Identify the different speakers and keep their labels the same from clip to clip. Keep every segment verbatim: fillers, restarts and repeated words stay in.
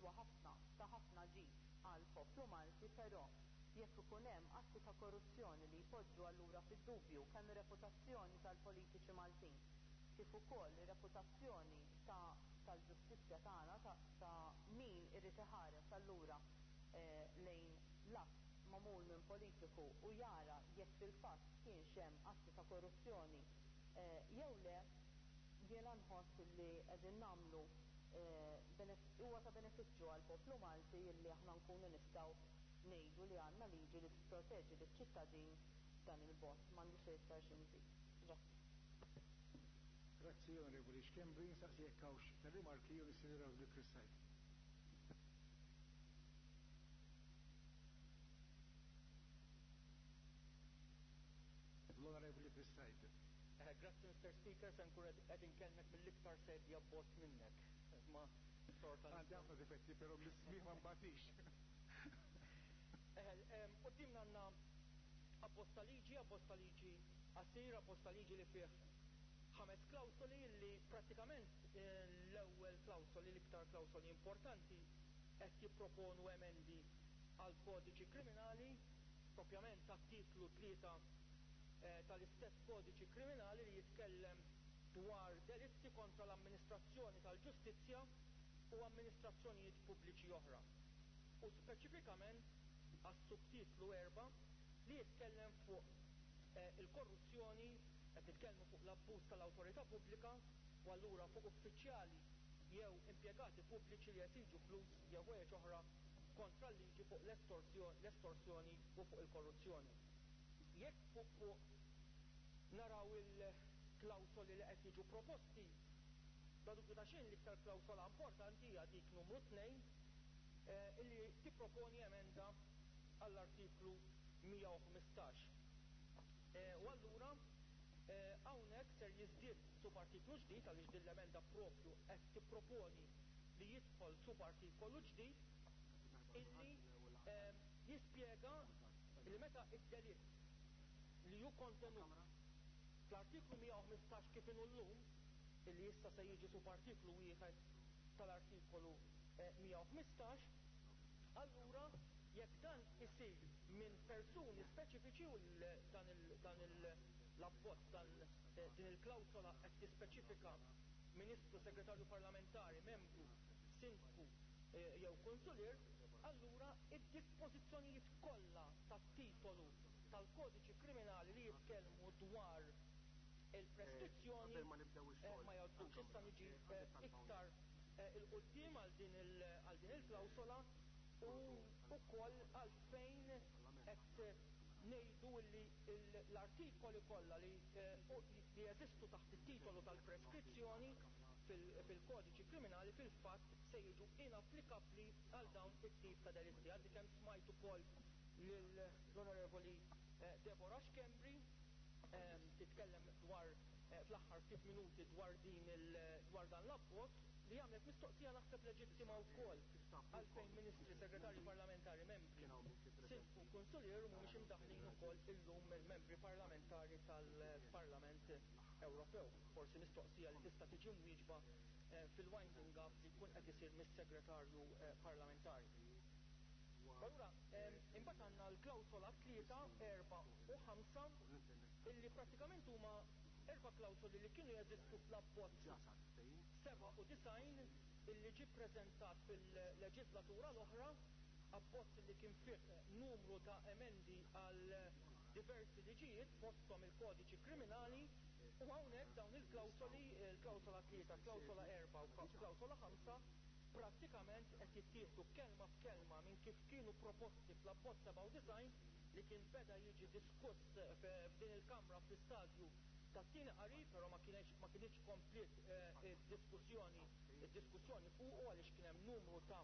Speaker 1: kontinwa ħafna ta' ħafna ġid għal poplu Malti, però jekk ikun hemm atti ta' korruzzjoni li jpoġġu allura fid-dubju kemm ir-reputazzjoni tal-politiċi Maltin kif ukoll ir-reputazzjoni ta' tal-ġustizzja tagħna ta' min irid iħares allura lejn l-att magħmul minn politiku u jara jekk fil-fatt kienx hemm atti ta' korruzzjoni jew le, jiena nħoss li qegħdin nagħmlu huwa ta' benefiċċju għall poplu Malti li aħna nkunu nistgħu ngħidu li għandna liġi li tipproteġi liċ-ċittadin dan il-bot. M'għandix iktar xi nżid. Grazzi.
Speaker 2: Grazzi Onorevoli Xkembri, nsaqsi jekk hawnx rimarki jew is-Sinjura Chrysside. L-Onorevoli Chrysside.
Speaker 3: Grazzi Mister Speaker, se nkun qed inkellmek mill-iktar sedja abbozz minnek. Ma sorta.
Speaker 2: Għandi ħafna difetti, però l-ismih ma mbatix.
Speaker 3: Qudiemna għandna abbozz ta' liġi, abbozz ta' liġi qasir, abbozz ta' liġi li fih ħames klawsoli li prattikament l-ewwel klawsoli l-iktar klawsoli importanti qed jipproponu emendi għal kodiċi kriminali, propjament tat-titlu tlieta tal-istess kodiċi kriminali li jitkellem dwar delitti kontra l-amministrazzjoni tal-ġustizzja u amministrazzjonijiet pubbliċi oħra. U speċifikament għas-subtitlu erba' li jitkellem fuq il-korruzzjoni, qed nitkellmu fuq l-abbuż tal-awtorità pubblika u allura fuq uffiċjali jew impjegati pubbliċi li qed jiġu flus jew ħwejjeġ oħra kontra l-liġi fuq l-estorsjoni u fuq il-korruzzjoni. Jekk fuq fuq naraw il-klawsoli li qed jiġu proposti, bla dubju ta' xejn l-iktar klawsola importanti hija dik numru tnejn illi tipproponi emenda għall-artiklu mija u ħmistax. U allura hawnhekk ser jiżdied subartiklu ġdid għaliex din l-emenda proprju qed tipproponi li jidħol subartikolu ġdid illi jispjega li meta id-delitt li hu kontenut fl-artiklu mija u ħmistax kif inhu llum illi issa se jiġi subartiklu wieħed tal-artikolu mija u ħmistax, allura jekk dan isir minn persuni speċifiċi u dan l-abbozz din il-klawsola qed tispeċifika Ministru, Segretarju Parlamentari, Membru, Sindku jew Kunsulier, allura id-dispożizzjonijiet kollha tat-titolu tal-kodiċi kriminali li jitkellmu dwar il-preskrizzjoni ma jgħoddux issa niġi iktar il-qudiem għal din il-klawsola u wkoll għalfejn qed ngħidu li l-artikoli kollha li jeżistu taħt it-titolu tal-preskrizzjoni fil-kodiċi kriminali fil-fatt se jiġu inapplikabbli għal dawn it-tip ta' delitti. Għaddi kemm smajt ukoll lill-Onorevoli Deborah Xkembri titkellem dwar fl-aħħar ftit minuti dwar din dwar dan l-abbozz li għamlet mistoqsija naħseb leġittima wkoll għalfejn Ministri, Segretarji Parlamentari, Membri, Sindku, Kunsulier mhumiex imdaħħlin ukoll illum il-membri parlamentari tal-Parlament Ewropew. Forsi mistoqsija li tista' tiġi mwieġba fil-winding up li jkun qed isir mis-Segretarju Parlamentari. Allura, imbagħad għandna l-klawsola tlieta, erba' u ħamsa illi prattikament huma erba' klawsoli li kienu jeżistu fl-abbozz seba' u tisgħin illi ġie ppreżentat fil-leġislatura l-oħra, abbozz li kien fih numru ta' emendi għal diversi liġijiet fosthom il-kodiċi kriminali u hawnhekk dawn il-klawsoli, il-klawsola tlieta, klawsola erba' u klawsola ħamsa prattikament qed jittieħdu kelma f'kelma minn kif kienu proposti fl-abbozz seba' u tisgħin li kien beda jiġi diskuss f'din il-Kamra fl-istadju tat-tieni qari, però ma kienx komplet id-diskussjoni id-diskussjoni fuq għaliex kien hemm numru ta'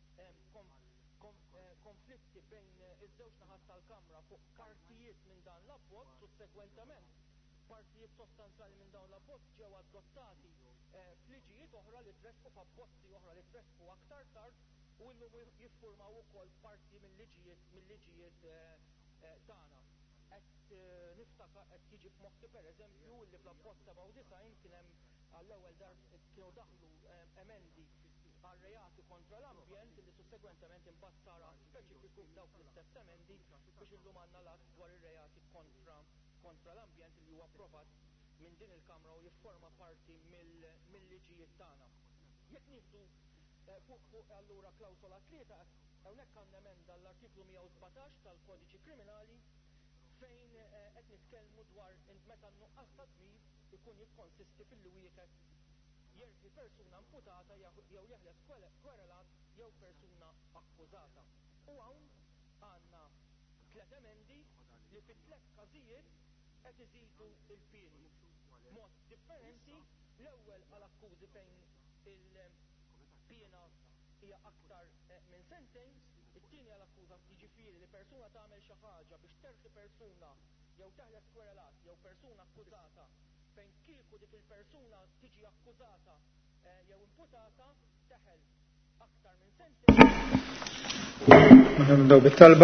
Speaker 3: konflitti bejn iż-żewġ naħat tal-Kamra fuq partijiet minn dan l-abbozz u segwentament partijiet sostanzjali minn dawn l-abbozz ġew adottati f'liġijiet oħra li tressqu f'abbozzi oħra li tressqu aktar tard u llum jiffurmaw ukoll parti mill-liġijiet mill-liġijiet tagħna. Qed niftakar qed jiġi f'moħħi pereżempju li fl-abbozz seba' u tisgħin kien hemm għall-ewwel darba kienu daħlu emendi għal reati kontra kontra l-ambjent li sussegwentement imbassara speċifiku f'dawk l-istess emendi biex illum għandna l-att dwar ir-reati kontra kontra l-ambjent li huwa approvat minn din il-Kamra u jifforma parti mill-liġijiet tagħna. Jekk nieħdu fuq fuq allura klawsola tlieta hawnhekk għandna emenda l-artiklu mija u sbatax tal-Kodiċi Kriminali fejn qed nitkellmu dwar meta n-nuqqas ta' dmir ikun jikkonsisti fil-li wieħed jerfi persuna imputata jew jeħles kwerelat jew persuna akkużata. U hawn għandna tliet emendi li fit-tliet każijiet qed iżidu l-pieni mod differenti. L-ewwel għal akkużi fejn il-piena hija aktar minn sentejn, it-tieni għal akkuża jiġifieri li persuna tagħmel xi ħaġa biex terħi persuna jew teħles kwerelat jew persuna akkużata fejn kieku dik il-persuna tiġi akkużata jew imputata teħel aktar minn sentejn.
Speaker 4: Nibdew bit-talba.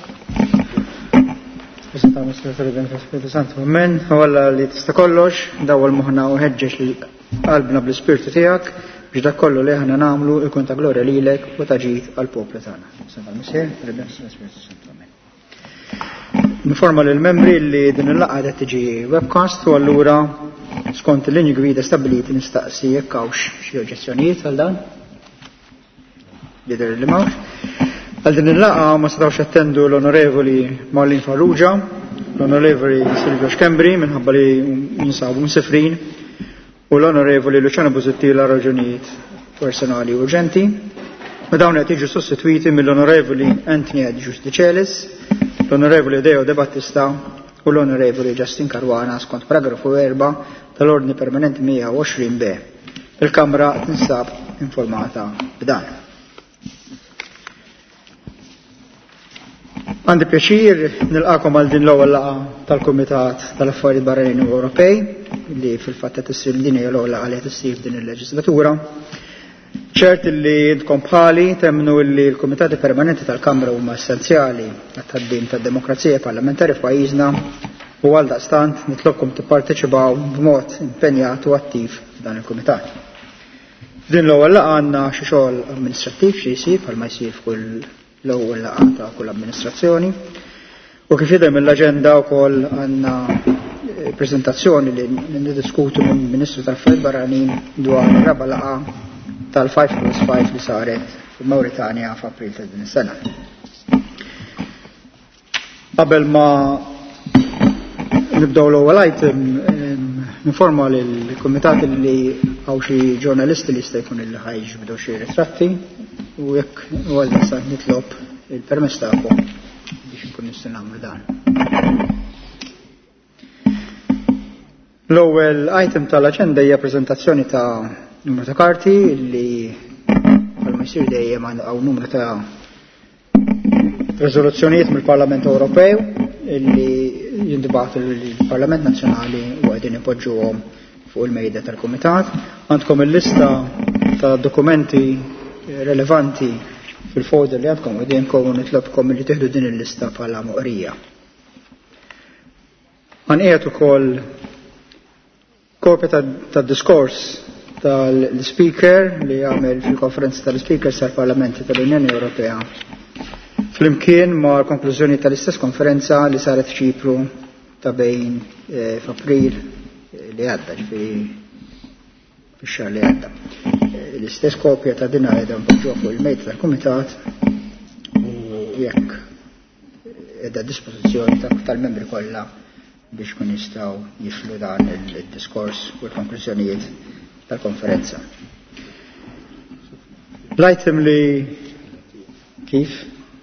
Speaker 4: Preżenta Mister Spiritu Santu Amen, ħawalla li tista' kollox, dawwal moħħna u ħeġġeġ qalbna bl-ispirtu tiegħek biex dak kollu li aħna nagħmlu ikun ta' glorja lilek u ta' ġid għall-poplu tagħna. Santa Mister Spiritu Santu Amen. Informa lil membri li din il-laqgħa qed tiġi webcast u allura skont il-linji gwida stabiliti nistaqsi jekk hawnx xi oġġezzjonijiet għal dan. Jidher li m'hawnx. Għal din il-laqgħa ma setgħux attendu l-Onorevoli Marlin Farrugia, l-Onorevoli Silvio Xkembri minħabba li jinsabu msifrin u l-Onorevoli Luciano Busuttila raġunijiet personali urġenti. Ma dawn qed jiġu sostitwiti mill-Onorevoli Anthony Adjus De Celis, l-Onorevoli Deo De Battista u l-Onorevoli Justin Caruana skont paragrafu erba' tal-Ordni Permanenti mija u għoxrin B. Il-Kamra tinsab informata b'dan. Għandi pjaċir nilqakom għal din l-ewwel laqgħa tal-Kumitat tal-Affarijiet Barranin u Ewropej li fil-fatt qed issir din hija l-ewwel laqgħa li qed issir din il-leġislatura. ċert li intkom bħali temnu li l-Kumitati Permanenti tal-Kamra huma essenzjali għat-tħaddim tad-demokrazija parlamentari f'pajjiżna u għal daqstant nitlobkom tipparteċipaw b'mod impenjat u attiv f'dan il-Kumitat. Din l-ewwel laqgħa għandna xi xogħol amministrattiv xi jsir bħalma jsir f'kull l-ewwel laqgħa ta' kull amministrazzjoni u kif jidher mill-aġenda wkoll għandna preżentazzjoni li niddiskutu minn Ministru tal-Affarijiet Barranin dwar ir-raba' laqgħa tal-five plus five li saret fil-Mauritania f'April ta' din is-sena. Qabel ma nibdew l-ewwel item ninforma lill-kumitati li hawn xi ġurnalisti li jista' jkun illi ħajġbdu xi ritratti u jekk għalda sa nitlob il-permess tagħkom biex nkun nistgħu nagħmlu dan. L-ewwel item tal-aġenda hija preżentazzjoni ta' numru ta' karti li bħalma jsir dejjem hawn numru ta' riżoluzzjonijiet mill-Parlament Ewropew li jindibgħatu lill-Parlament Nazzjonali u qegħdin ipoġġuhom fuq il-mejda tal-Kumitat. Għandkom il-lista ta' dokumenti relevanti fil-folder li għandkom għedinkom u nitlobkom li tieħdu din il-lista bħala moqrija. Għanqiegħed ukoll kopja tad-diskors tal-Speaker li għamel fil-konferenza tal-Speakers tal-Parlamenti tal-Unjoni Ewropea flimkien ma' l-konklużjoni tal-istess konferenza li saret f'Ċipru ta' bejn f'April li għadda ġifieri fix-xahar li għadda. L-istess kopja ta' din għedha mpoġġuha fuq il-mejt tal-Kumitat u jekk qiegħda dispożizzjoni tal-membri kollha biex kun jistgħu jiflu dan il-diskors u l-konklużjonijiet tal-konferenza. L-item li kif?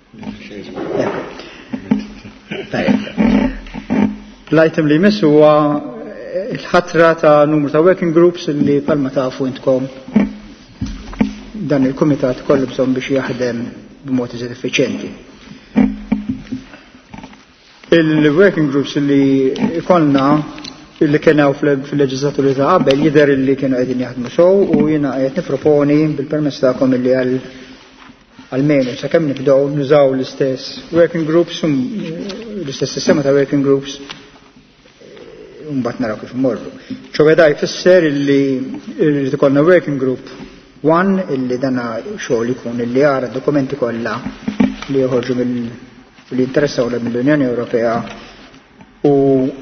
Speaker 4: L-item li jmiss huwa il-ħatra ta' numru ta' working groups li palma tafu intkom dan il-Kumitat kollu bżonn biex jaħdem b'mod iżgħid effiċjenti. Il-working groups li ikollna li kienu fil-leġislaturi ta' qabel jidher li kienu qegħdin jaħdmu sew u jiena qed nipproponi bil-permess tagħkom li għal għal-menu sakemm nibdew nużaw l-istess working groups l-istess sistema ta' working groups u mbagħad naraw kif immorru. ċovew da jfisser li rrid ikollna working group one illi dana xogħol ikun illi jara dokumenti kollha li joħorġu mill interessaw mill-Unjoni Ewropea u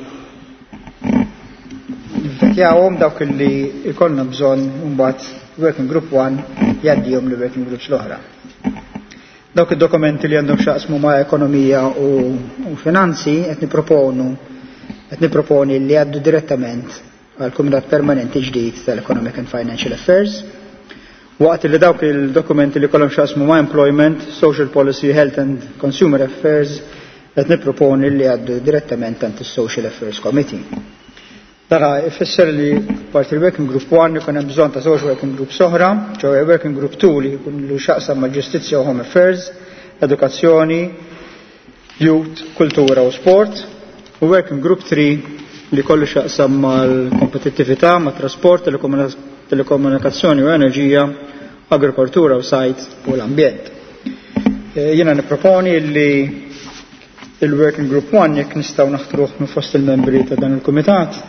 Speaker 4: nifekjawhom dawk illi jkollna bżonn mbagħad working group one jgħaddihom li working groups l-oħra. Dawk id-dokumenti li għandhom xaqsmu ma' ekonomija u, u finanzi qed niproponu qed niproponi li għaddu direttament għal Kumitat Permanenti ġdid tal-Economic and Financial Affairs. Waqt li dawk il-dokumenti li kollhom xaqsmu ma' employment, social policy, health and consumer affairs qed nipproponi li għaddu direttament għand is-Social Affairs Committee. Dara ifisser li parti il-Working Group one ikun hemm bżonn ta' żewġ Working Groups oħra, ġewwa Working Group two li jkun lu xaqsam mal-ġustizzja u Home Affairs, edukazzjoni, youth, kultura u sport, u Working Group three li kollu xaqsam mal-kompetittività, mat-trasport, telekomunikazzjoni u enerġija, agrikoltura u sajt u l-ambjent. Jiena nipproponi li il-Working Group one jekk nistgħu naħtruh minn fost il-membri ta' dan il-kumitat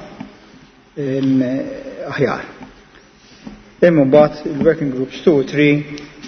Speaker 4: aħjar. Imma mbagħad il-Working Groups two u three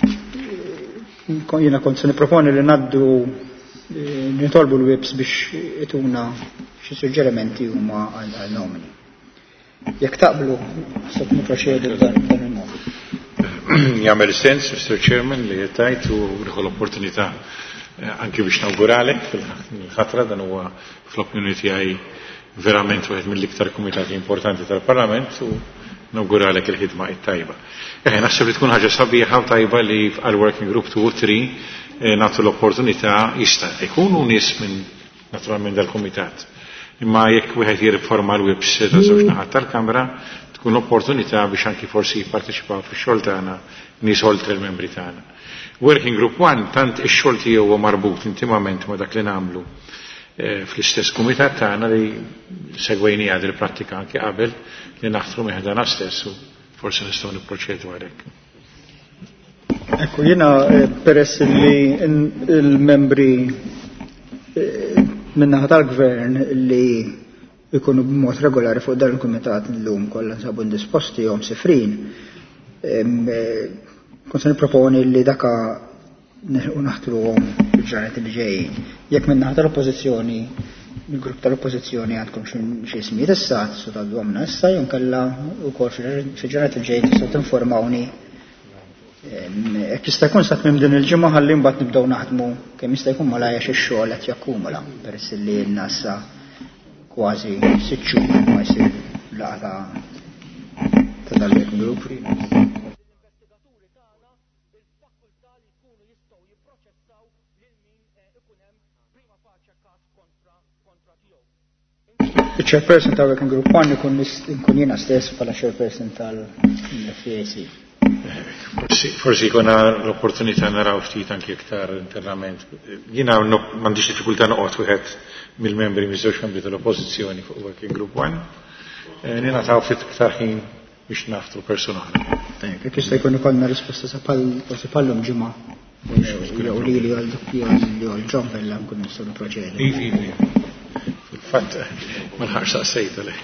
Speaker 4: jiena kont se nipproponi li ngħaddu nitolbu l-webs biex ituna xi suġġerimenti huma għal nomini. Jekk taqblu se niproċedu dan il-mod.
Speaker 5: Jagħmel sens, Mister Chairman, li tajt u rieħu l-opportunità anki biex nawguralek fil-ħatra dan huwa fl-opinjoni tiegħi verament wieħed mill-iktar kumitati importanti tal-Parlament u nawguralek il-ħidma it-tajba. Eh naħseb li tkun ħaġa sabiħa u tajba li għal Working Group two u three nagħtu l-opportunità jista' jkunu nies minn naturalment dal-kumitat. Imma jekk wieħed jirriforma l-webs ta' żewġ naħat tal-Kamra tkun opportunità biex anki forsi jipparteċipaw fix-xogħol tagħna nies oltre l-membri tagħna. Working Group one tant ix-xogħol tiegħu huwa marbut intimament ma' dak li nagħmlu fl-istess kumitat tagħna li segwejni għad il-prattika anke qabel li naħtru meħdana stess u forsi nistgħu nipproċedu għalhekk.
Speaker 4: Ekku jiena peress li il-membri minnaħa tal-gvern li jkunu b'mod regolari fuq dan il-kumitat llum kollha nsabu indisposti jew sifrin. Kont se nipproponi li daka u naħtruhom fil-ġranet li ġejjin. Jekk minnaħa tal-oppożizzjoni, il-grupp tal-oppożizzjoni għandkom xi ismijiet issa, tistgħu tgħidulhomna issa jew nkella wkoll fil-ġranet li ġejjin tistgħu tinformawni. Jekk jista' jkun sa tmiem din il-ġimgħa ħalli mbagħad nibdew naħdmu kemm jista' jkun malajja xi-xogħol qed jakkumula peress li lna issa kważi sitt xhur ma jsir laqgħa ta' dal-working group. Il-chairperson ta' Working Group one ikun jiena stess bħala chairperson tal-F A C.
Speaker 5: Forsi jkun l-opportunità naraw ftit anke iktar internament. Jiena m'għandix diffikultà noqgħod wieħed mill-membri miż-żewġ membri tal-oppożizzjoni fuq Working Group one. Ningħataw ftit iktar ħin biex naħtru persuna oħra.
Speaker 4: Jekk jista' jkun ikollna risposta sa forsi bħallhom ġimgħa. Jew lili għal John Bella nkun nistgħu nipproċedu. Fil-fatt,
Speaker 5: ma nħarx saqsejtu leh.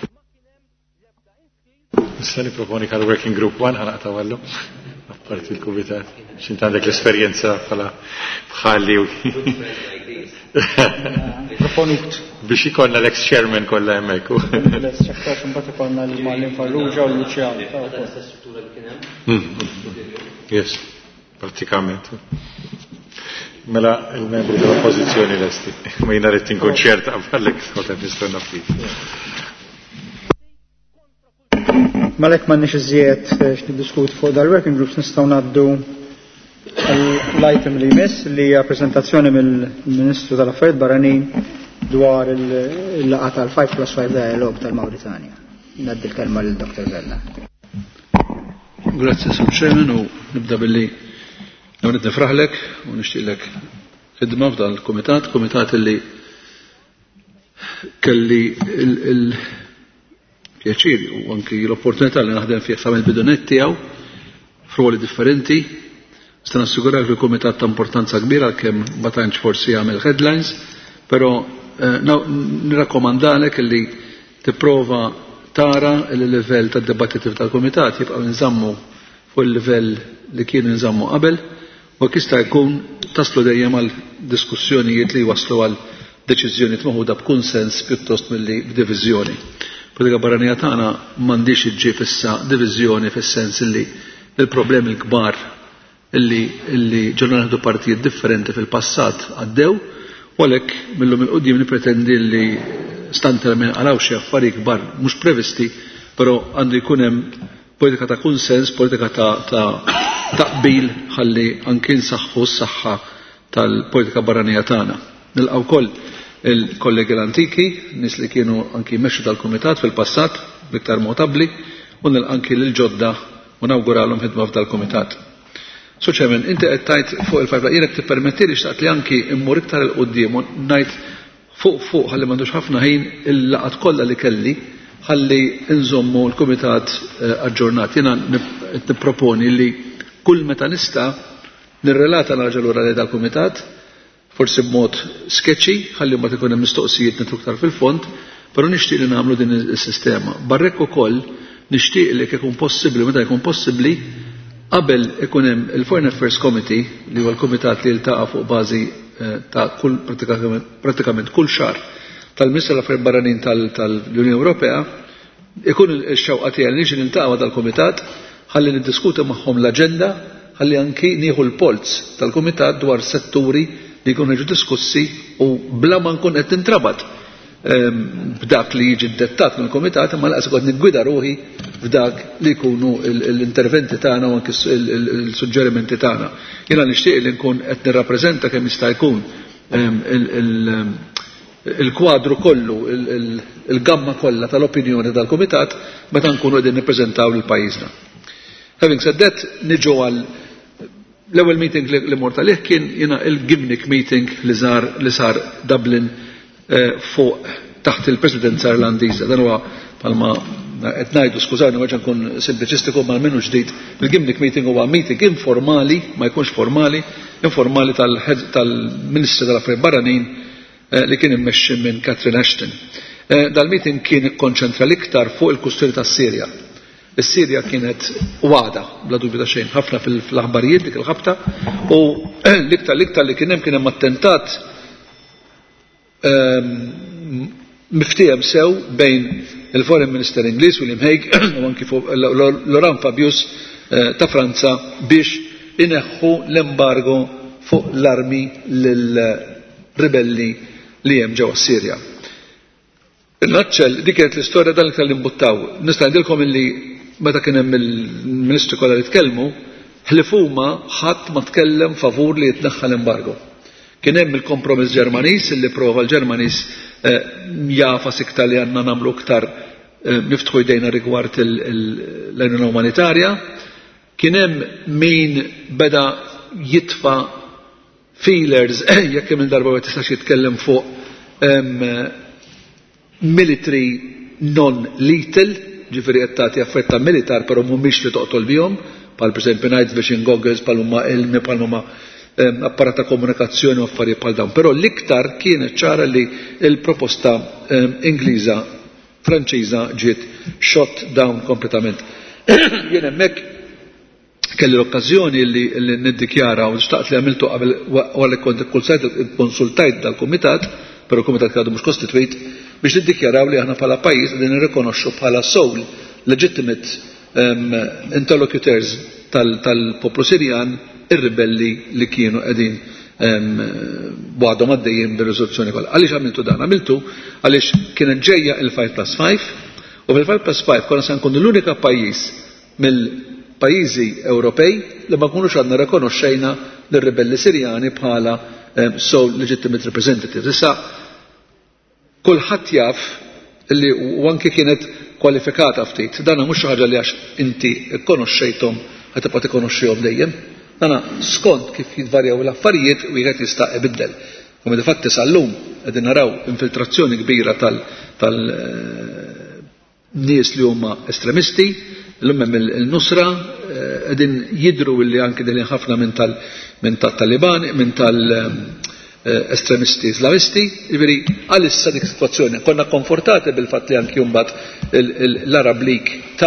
Speaker 5: Nista' nipproponi bħal Working Group one ħanaqta' għallu, apparti l-kumitat. X'int għandek l-esperjenza bħala bħalli u
Speaker 4: proponut
Speaker 5: biex ikollna l-ex-chairman kollha hemmhekk.
Speaker 4: L-ex-chairman mbagħad ikollna l-Malin Farrugia u l-Luċjani.
Speaker 5: Yes, pratikament. Mela il-membri dell-oppożizzjoni lesti. Ma jiena rrid inkonċert għalhekk ħodet nistenna ftit.
Speaker 4: Malek m'għandniex iżjed x'niddiskutu fuq dal-working groups nistgħu ngħaddu l-item li jmiss li hija preżentazzjoni mill-Ministru tal-Affarijiet Barranin dwar il-laqgħa tal-five plus five dialogue tal-Mawritanja. Ngħaddi l-kelma lil Doctor Vella.
Speaker 6: Grazzi Sur Chairman u nibda billi Għonet nifraħlek u nishtiqlek ħidma f'dan il-komitat, komitat li kelli il-pjaċiri u anki l-opportunità li naħdem fih sa' mill-bidunet tiegħu f'ruoli differenti. Sta nassigurak li l-komitat ta' importanza kbira kemm ma tantx forsi jagħmel headlines, però nirrakkomandalek li tipprova tara il-livell tad-dibattiti tal-komitat jibqa' nżammu fuq il-livell li kienu nżammu qabel u kista jkun taslu dejjem għal diskussjonijiet li waslu għal deċiżjoni tmaħuda b'kunsens pjuttost milli b'diviżjoni. Politika barranija tagħna m'għandix iġġieb issa diviżjoni fis-sens li il-problemi l-kbar illi illi ġurna naħdu partijiet differenti fil-passat għaddew u għalhekk millum il-qudiem nipretendi li stanter minn għalaw xi affarijiet kbar mhux previsti, però għandu jkun hemm politika ta' kunsens, politika ta' ta' taqbil ħalli anke nsaħħu s-saħħa tal-politika barranija tagħna. Nilqgħu wkoll il-kollegi l-antiki, nies li kienu anki mexxu tal-kumitat fil-passat b'iktar motabbli u nilqa' anki lil ġodda u nawguralhom ħidma f'dal-kumitat. So ċemen, inti qed tajt fuq il-fajfla jirek tippermettili xtaqt li anki immur iktar il-qudiem u ngħid fuq fuq ħalli m'għandux ħafna ħin il-laqgħat kollha li kelli ħalli nżommu l-kumitat aġġornat. Jiena nipproponi li kull meta nista' nirrelata narġa' lura lejn dal-kumitat, forsi b'mod sketchy, ħalli mbagħad ikun hemm mistoqsijiet nitlu iktar fil-fond, però nixtieq li nagħmlu din is-sistema. Barrek ukoll nixtieq li jekk ikun possibbli, meta jkun possibbli, qabel ikun hemm il-Foreign Affairs Committee li huwa l-kumitat li jiltaqa' fuq bażi ta' kull pratikament kull xahar tal-Ministru tal-Affarijiet Barranin tal-Unjoni Ewropea, ikun ix-xewqa tiegħi li niġi niltaqa' dal-kumitat ħalli niddiskuti magħhom l-aġenda, ħalli anki nieħu l-polz tal-kumitat dwar setturi li jkunu jiġu diskussi u bla ma nkun qed nintrabat b'dak li jiġi dettat mill-kumitat, imma laqas qed niggwida ruħi f'dak li jkunu l-interventi tagħna u anke l-suġġerimenti tagħna. Jiena nixtieq li nkun qed nirrappreżenta kemm jista' jkun il-kwadru kollu, il-gamma kollha tal-opinjoni tal-kumitat meta nkunu qegħdin nippreżentaw lil pajjiżna. Having said that, niġu għal l-ewwel meeting li mort għalih kien jiena il-Gimnik meeting li sar li sar Dublin fuq taħt il-Presidenza Irlandiża. Dan huwa palma qed ngħidu skużani ma nkun sempliċistiku ma minnu ġdid. Il-Gimnik meeting huwa meeting informali, ma jkunx formali, informali tal-Ministru tal-Affarijiet Barranin li kien immexxi minn Catherine Ashton. Dal-meeting kien ikkonċentra l-iktar fuq il-kwistjoni tas-Sirja. Is-Sirja kienet wagħda bla dubju ta' xejn ħafna fil-aħbarijiet dik il-ħabta u l-iktar l-iktar li kien hemm kien hemm attentat miftijem sew bejn il-Foreign Minister Ingliż William Hague u anki Laurent Fabius ta' Franza biex ineħħu l-embargo fuq l-armi lill-ribelli li hemm ġewwa Sirja. In-naċċel dik kienet l-istorja dan li imbuttaw. Nista' ngħidilkom illi meta kien hemm il-Ministri kollha li tkellmu, ħlifuma ħadd ma tkellem favur li jitneħħa l-embargo. Kien hemm il-kompromiss Ġermaniż illi prova l-Ġermaniż jafas iktar li għandna nagħmlu iktar niftħu jdejna rigward l-għajnuna umanitarja. Kien hemm min beda jitfa' feelers jekk hemm il-darba ma tistax jitkellem fuq military non-lethal, ġifieri qed tagħti affetta militar però mhumiex li toqtol bihom, bħal pereżempju night vision goggles, bħal huma ilmi, bħal huma apparat ta' komunikazzjoni u affarijiet bħal dawn. Però l-iktar kienet ċara li l-proposta Ingliża Franċiża ġiet shot down kompletament. Jien hemmhekk kelli l-okkażjoni li niddikjara u xtaqt li għamiltu qabel wara kont konsultajt dal-kumitat, però l-kumitat għadu mhux kostitwit biex niddikjaraw li aħna bħala pajjiż qegħdin nirrikonoxxu bħala sole legitimate interlocutors tal-poplu Sirjan ir-ribelli li kienu qegħdin għadhom għaddejjin bir-riżoluzzjoni kollha. Għaliex għamiltu dan? Għamiltu għaliex kienet ġejja il-five plus five u fil-five plus five konna se nkunu l-unika pajjiż mill-pajjiżi Ewropej li ma nkunux għadna rikonoxxejna lir-ribelli Sirjani bħala sole legitimate representatives. Issa kulħadd jaf li u anke kienet kwalifikata ftit. Dan mhux xi ħaġa li għax inti kkonoxxejthom ħad tibqa' tikkonoxxihom dejjem. Dana skont kif jitvarjaw l-affarijiet wieħed jista' ibiddel. Come difatti sal-lum qegħdin naraw infiltrazzjoni kbira tal nies li huma estremisti, l-lum hemm il-nusra qegħdin jidhru li anke din ħafna minn tal-Taliban, minn tal-estremisti Islamisti, jiġifieri għalissa dik sitwazzjoni konna konfortati bil-fatt li anke mbagħad l-Arab League ta'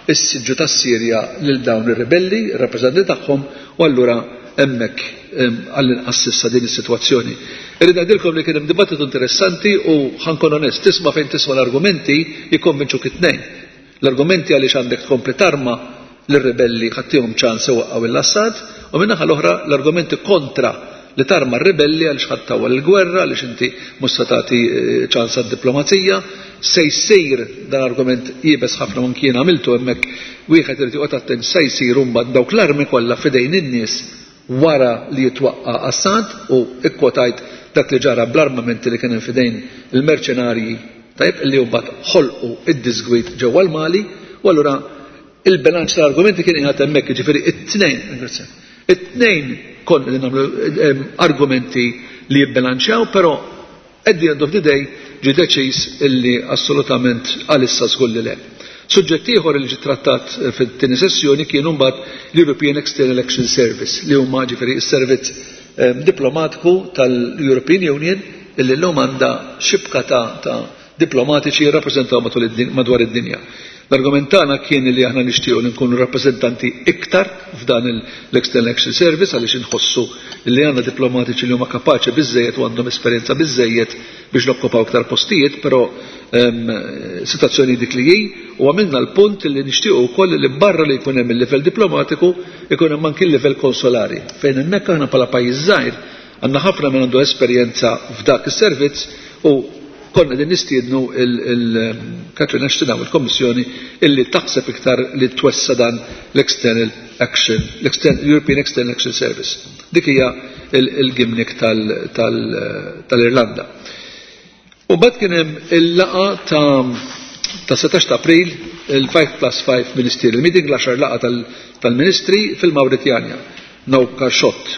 Speaker 6: is-siġġu tas-Sirja lil dawn ir-ribelli, ir-rappreżentanti tagħhom, u allura hemmhekk għall-inqas issa din is-sitwazzjoni. Irid ngħidilkom li kien hemm dibattitu interessanti u ħankun onest, tisma' fejn tisma' l-argumenti jikkonvinċuk it-tnejn. L-argumenti għaliex għandek tkompli tarma lir-ribelli ħaddihom ċans iwaqqgħu l-Assad, u min-naħa l-oħra l-argumenti kontra li tarma r-ribelli għaliex ħadd tawwal il-gwerra, għaliex inti mhux se tagħti ċans għad-diplomazija, se jsir dan argument jiebes ħafna minn kien għamiltu hemmhekk wieħed irid joqgħod attent se jsiru mbagħad dawk l-armi kollha f'idejn in-nies wara li jitwaqqa Assad u ikkwotajt dak li ġara bl-armamenti li kien f'idejn il-merċenarji tajb li mbagħad ħolqu id-disgwit ġewwa l-Mali u allura il-bilanċ tal-argumenti kien qiegħed hemmhekk jiġifieri it-tnejn it-tnejn konna li nagħmlu argumenti li jibbilanċjaw, però at the end of the day ġie deċiż illi assolutament għalissa żgur li le. Suġġett ieħor li ġie trattat fit-tieni sessjoni kien mbagħad l-European External Action Service li huma ġifieri s-servizz diplomatiku tal-European Union illi llum għandha xibka ta' diplomatiċi jirrappreżentaw madwar id-dinja. L-argument tagħna kien li aħna nixtiequ li nkunu rappreżentanti iktar f'dan l-External Action Service għaliex inħossu li għandna diplomatiċi li huma kapaċi biżżejjed u għandhom esperjenza biżżejjed biex nokkupaw iktar postijiet, però sitwazzjoni dik li hi u għamilna l-punt li nixtiequ wkoll li barra li jkun hemm il-livell diplomatiku ikun hemm anke il-livell konsolari fejn hemmhekk aħna bħala pajjiż żgħir għandna ħafna minn għandu esperjenza f'dak is-servizz u konna din nistiednu il-Catherine Ashton u l-Kommissjoni illi taħseb iktar li twessa dan l-External Action, l-European External Action Service. Dik hija il-gimnik tal-Irlanda. U bad kien hemm il-laqa ta' setax ta' April il-five plus five Ministerial Meeting, l-għaxar laqa tal-Ministri fil-Mawritjanja, Nouakchott.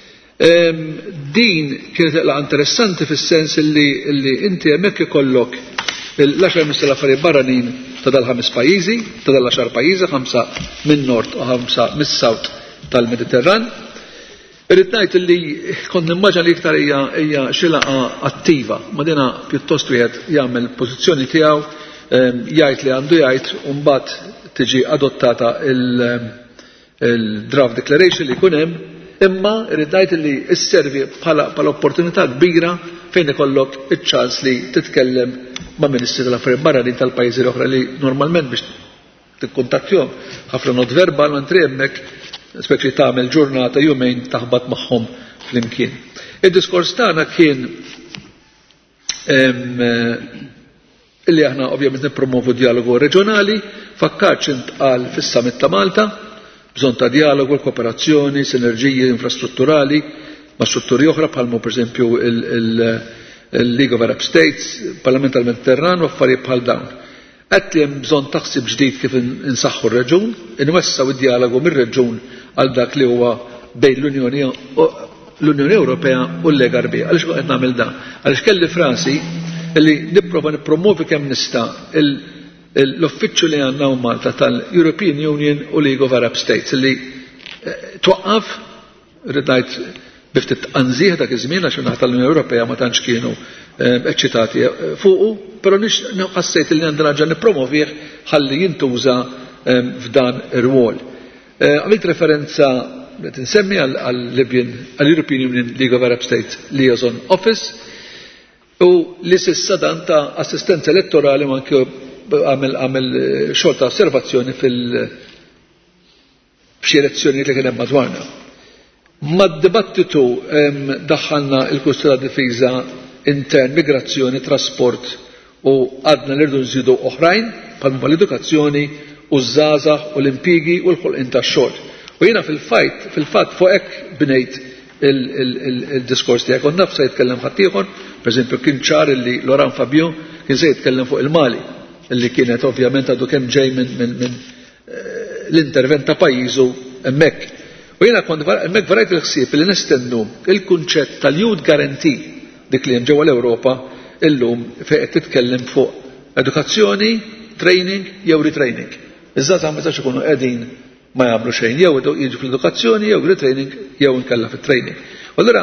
Speaker 6: Din kienet laqa interessanti fis-sens li inti hemmhekk ikollok l-għaxar Ministri tal-Affarijiet Barranin ta' dal-ħames pajjiżi, ta' dal-għaxar pajjiżi, ħamsa min-Nord u ħamsa mis-Sawt tal-Mediterran. Irrid ngħid li kont nimmaġna li iktar hija xi laqa attiva, ma dina pjuttost wieħed jagħmel pożizzjoni tiegħu, jgħid li għandu jgħid u mbagħad tiġi adottata il-draft declaration li jkun hemm. Imma irrid ngħid li sservi bħala opportunità kbira fejn ikollok iċ-ċans li titkellem ma' Ministri tal-Affarijiet Barranin tal-pajjiżi l-oħra li normalment biex tikkuntattjahom ħafna not verbal ma ntri hemmhekk speċi tagħmel ġurnata jumejn taħbad magħhom flimkien. Id-diskors tagħna kien illi aħna ovvjament nippromovu dialogu reġjonali, fakkarx intqal fis-Summit ta' Malta, bżonn ta' dialogu, kooperazzjoni, sinerġiji infrastrutturali ma' strutturi oħra bħalmu pereżempju il-League of Arab States, Parlament tal-Mediterran u affarijiet bħal dawn. Qed li hemm bżonn taħsib ġdid kif insaħħu r-reġun, inwessaw id-dialogu mir-reġun għal dak li huwa bejn l-Unjoni Ewropea u l-Lega Arbija. Għaliex qed nagħmel dan? Għaliex kelli frasi li nipprova nippromovi kemm nista' l-uffiċċju li għandna u Malta tal-European Union u League of Arab States li twaqqaf ridajt biftit anżieħ dak iż-żmien għax naħa tal-Unjoni Ewropea ma tantx kienu eċċitati fuqu, però ħassejt li għandna raġa nippromovih ħalli jintuża f'dan ir-rwol. Għamilt referenza li tinsemmi għall-European Union League of Arab States Liaison Office u li s'issa dan ta' assistenza elettorali ma anke għamel xogħol ta' osservazzjoni fil-xi elezzjonijiet li kien hemm madwarna. Mad-dibattitu daħħalna l-Kwistjoni tad-Difiża intern, migrazzjoni, trasport u għadna li rridu nżidu oħrajn bħal l-edukazzjoni u żgħażagħ u l-impjiegi u l-ħolqien tax-xogħol. U jiena fil-fajt fil-fatt fuq hekk bnejt il-diskors tiegħek. Kont naf se jitkellem ħadd ieħor, pereżempju kien ċar illi Laurent Fabio kien se jitkellem fuq il-Mali, illi kienet ovvjament għadu kemm ġej minn l-intervent ta' pajjiżu hemmhekk. U jiena kont hemmhekk varajt il-ħsieb li nestendu il-kunċett tal-Youth Guarantee dik li hemm ġewwa l-Ewropa illum fejn qed titkellem fuq edukazzjoni, training jew retraining. Iż-żgħażagħ ma jistax ikunu qegħdin ma jagħmlu xejn, jew jiġu fl-edukazzjoni jew retraining jew inkella fit-training. Allura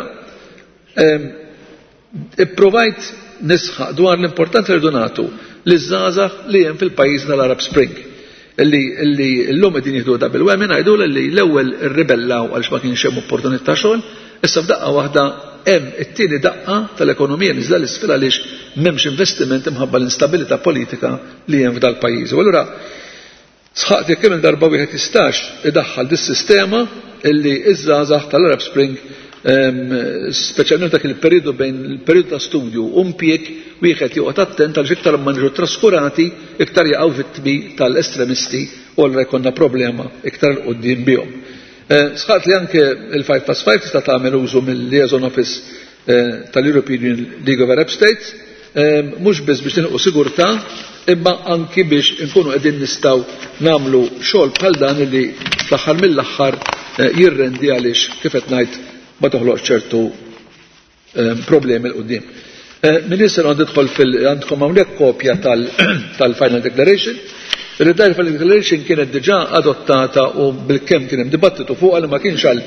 Speaker 6: ipprovajt nisħaq dwar l-importanza li donatu li żgħażagħ li hemm fil-pajjiż tal-Arab Spring. illi illi llum qegħdin jieħdu double whammy ngħidu li l-ewwel irribellaw għaliex ma kienx hemm opportunità xogħol, issa f'daqqa waħda hemm it-tieni daqqa tal-ekonomija niżla l-isfel għaliex m'hemmx investiment imħabba l-instabilità politika li hemm f'dal pajjiż. U allura sħaqt jekk hemm darba wieħed jistax idaħħal dis-sistema illi iż-żgħażagħ tal-Arab Spring speċjalment dak il-perjodu bejn il-perjodu ta' studju u impjieg wieħed joqgħod attent għal iktar ma niġu traskurati iktar jaqgħu vittmi tal-estremisti u allura jkollna problema iktar il qudiem bihom. Sħaqt li anke il-five plus five tista' tagħmel użu mill-liaison office tal-European League of Arab States mhux biss biex tinqu sigurtà imma anki biex inkunu qegħdin nistgħu nagħmlu xogħol bħal dan li fl-aħħar mill-aħħar jirrendi għaliex kif qed ngħid ma toħloqx ċertu problemi l qudiem. Minister għandu tidħol fil-għandkom hawnhekk kopja tal-Final Declaration. Il-Final Declaration kienet diġà adottata u bil-kemm kien hemm dibattitu fuqha li ma kienx għal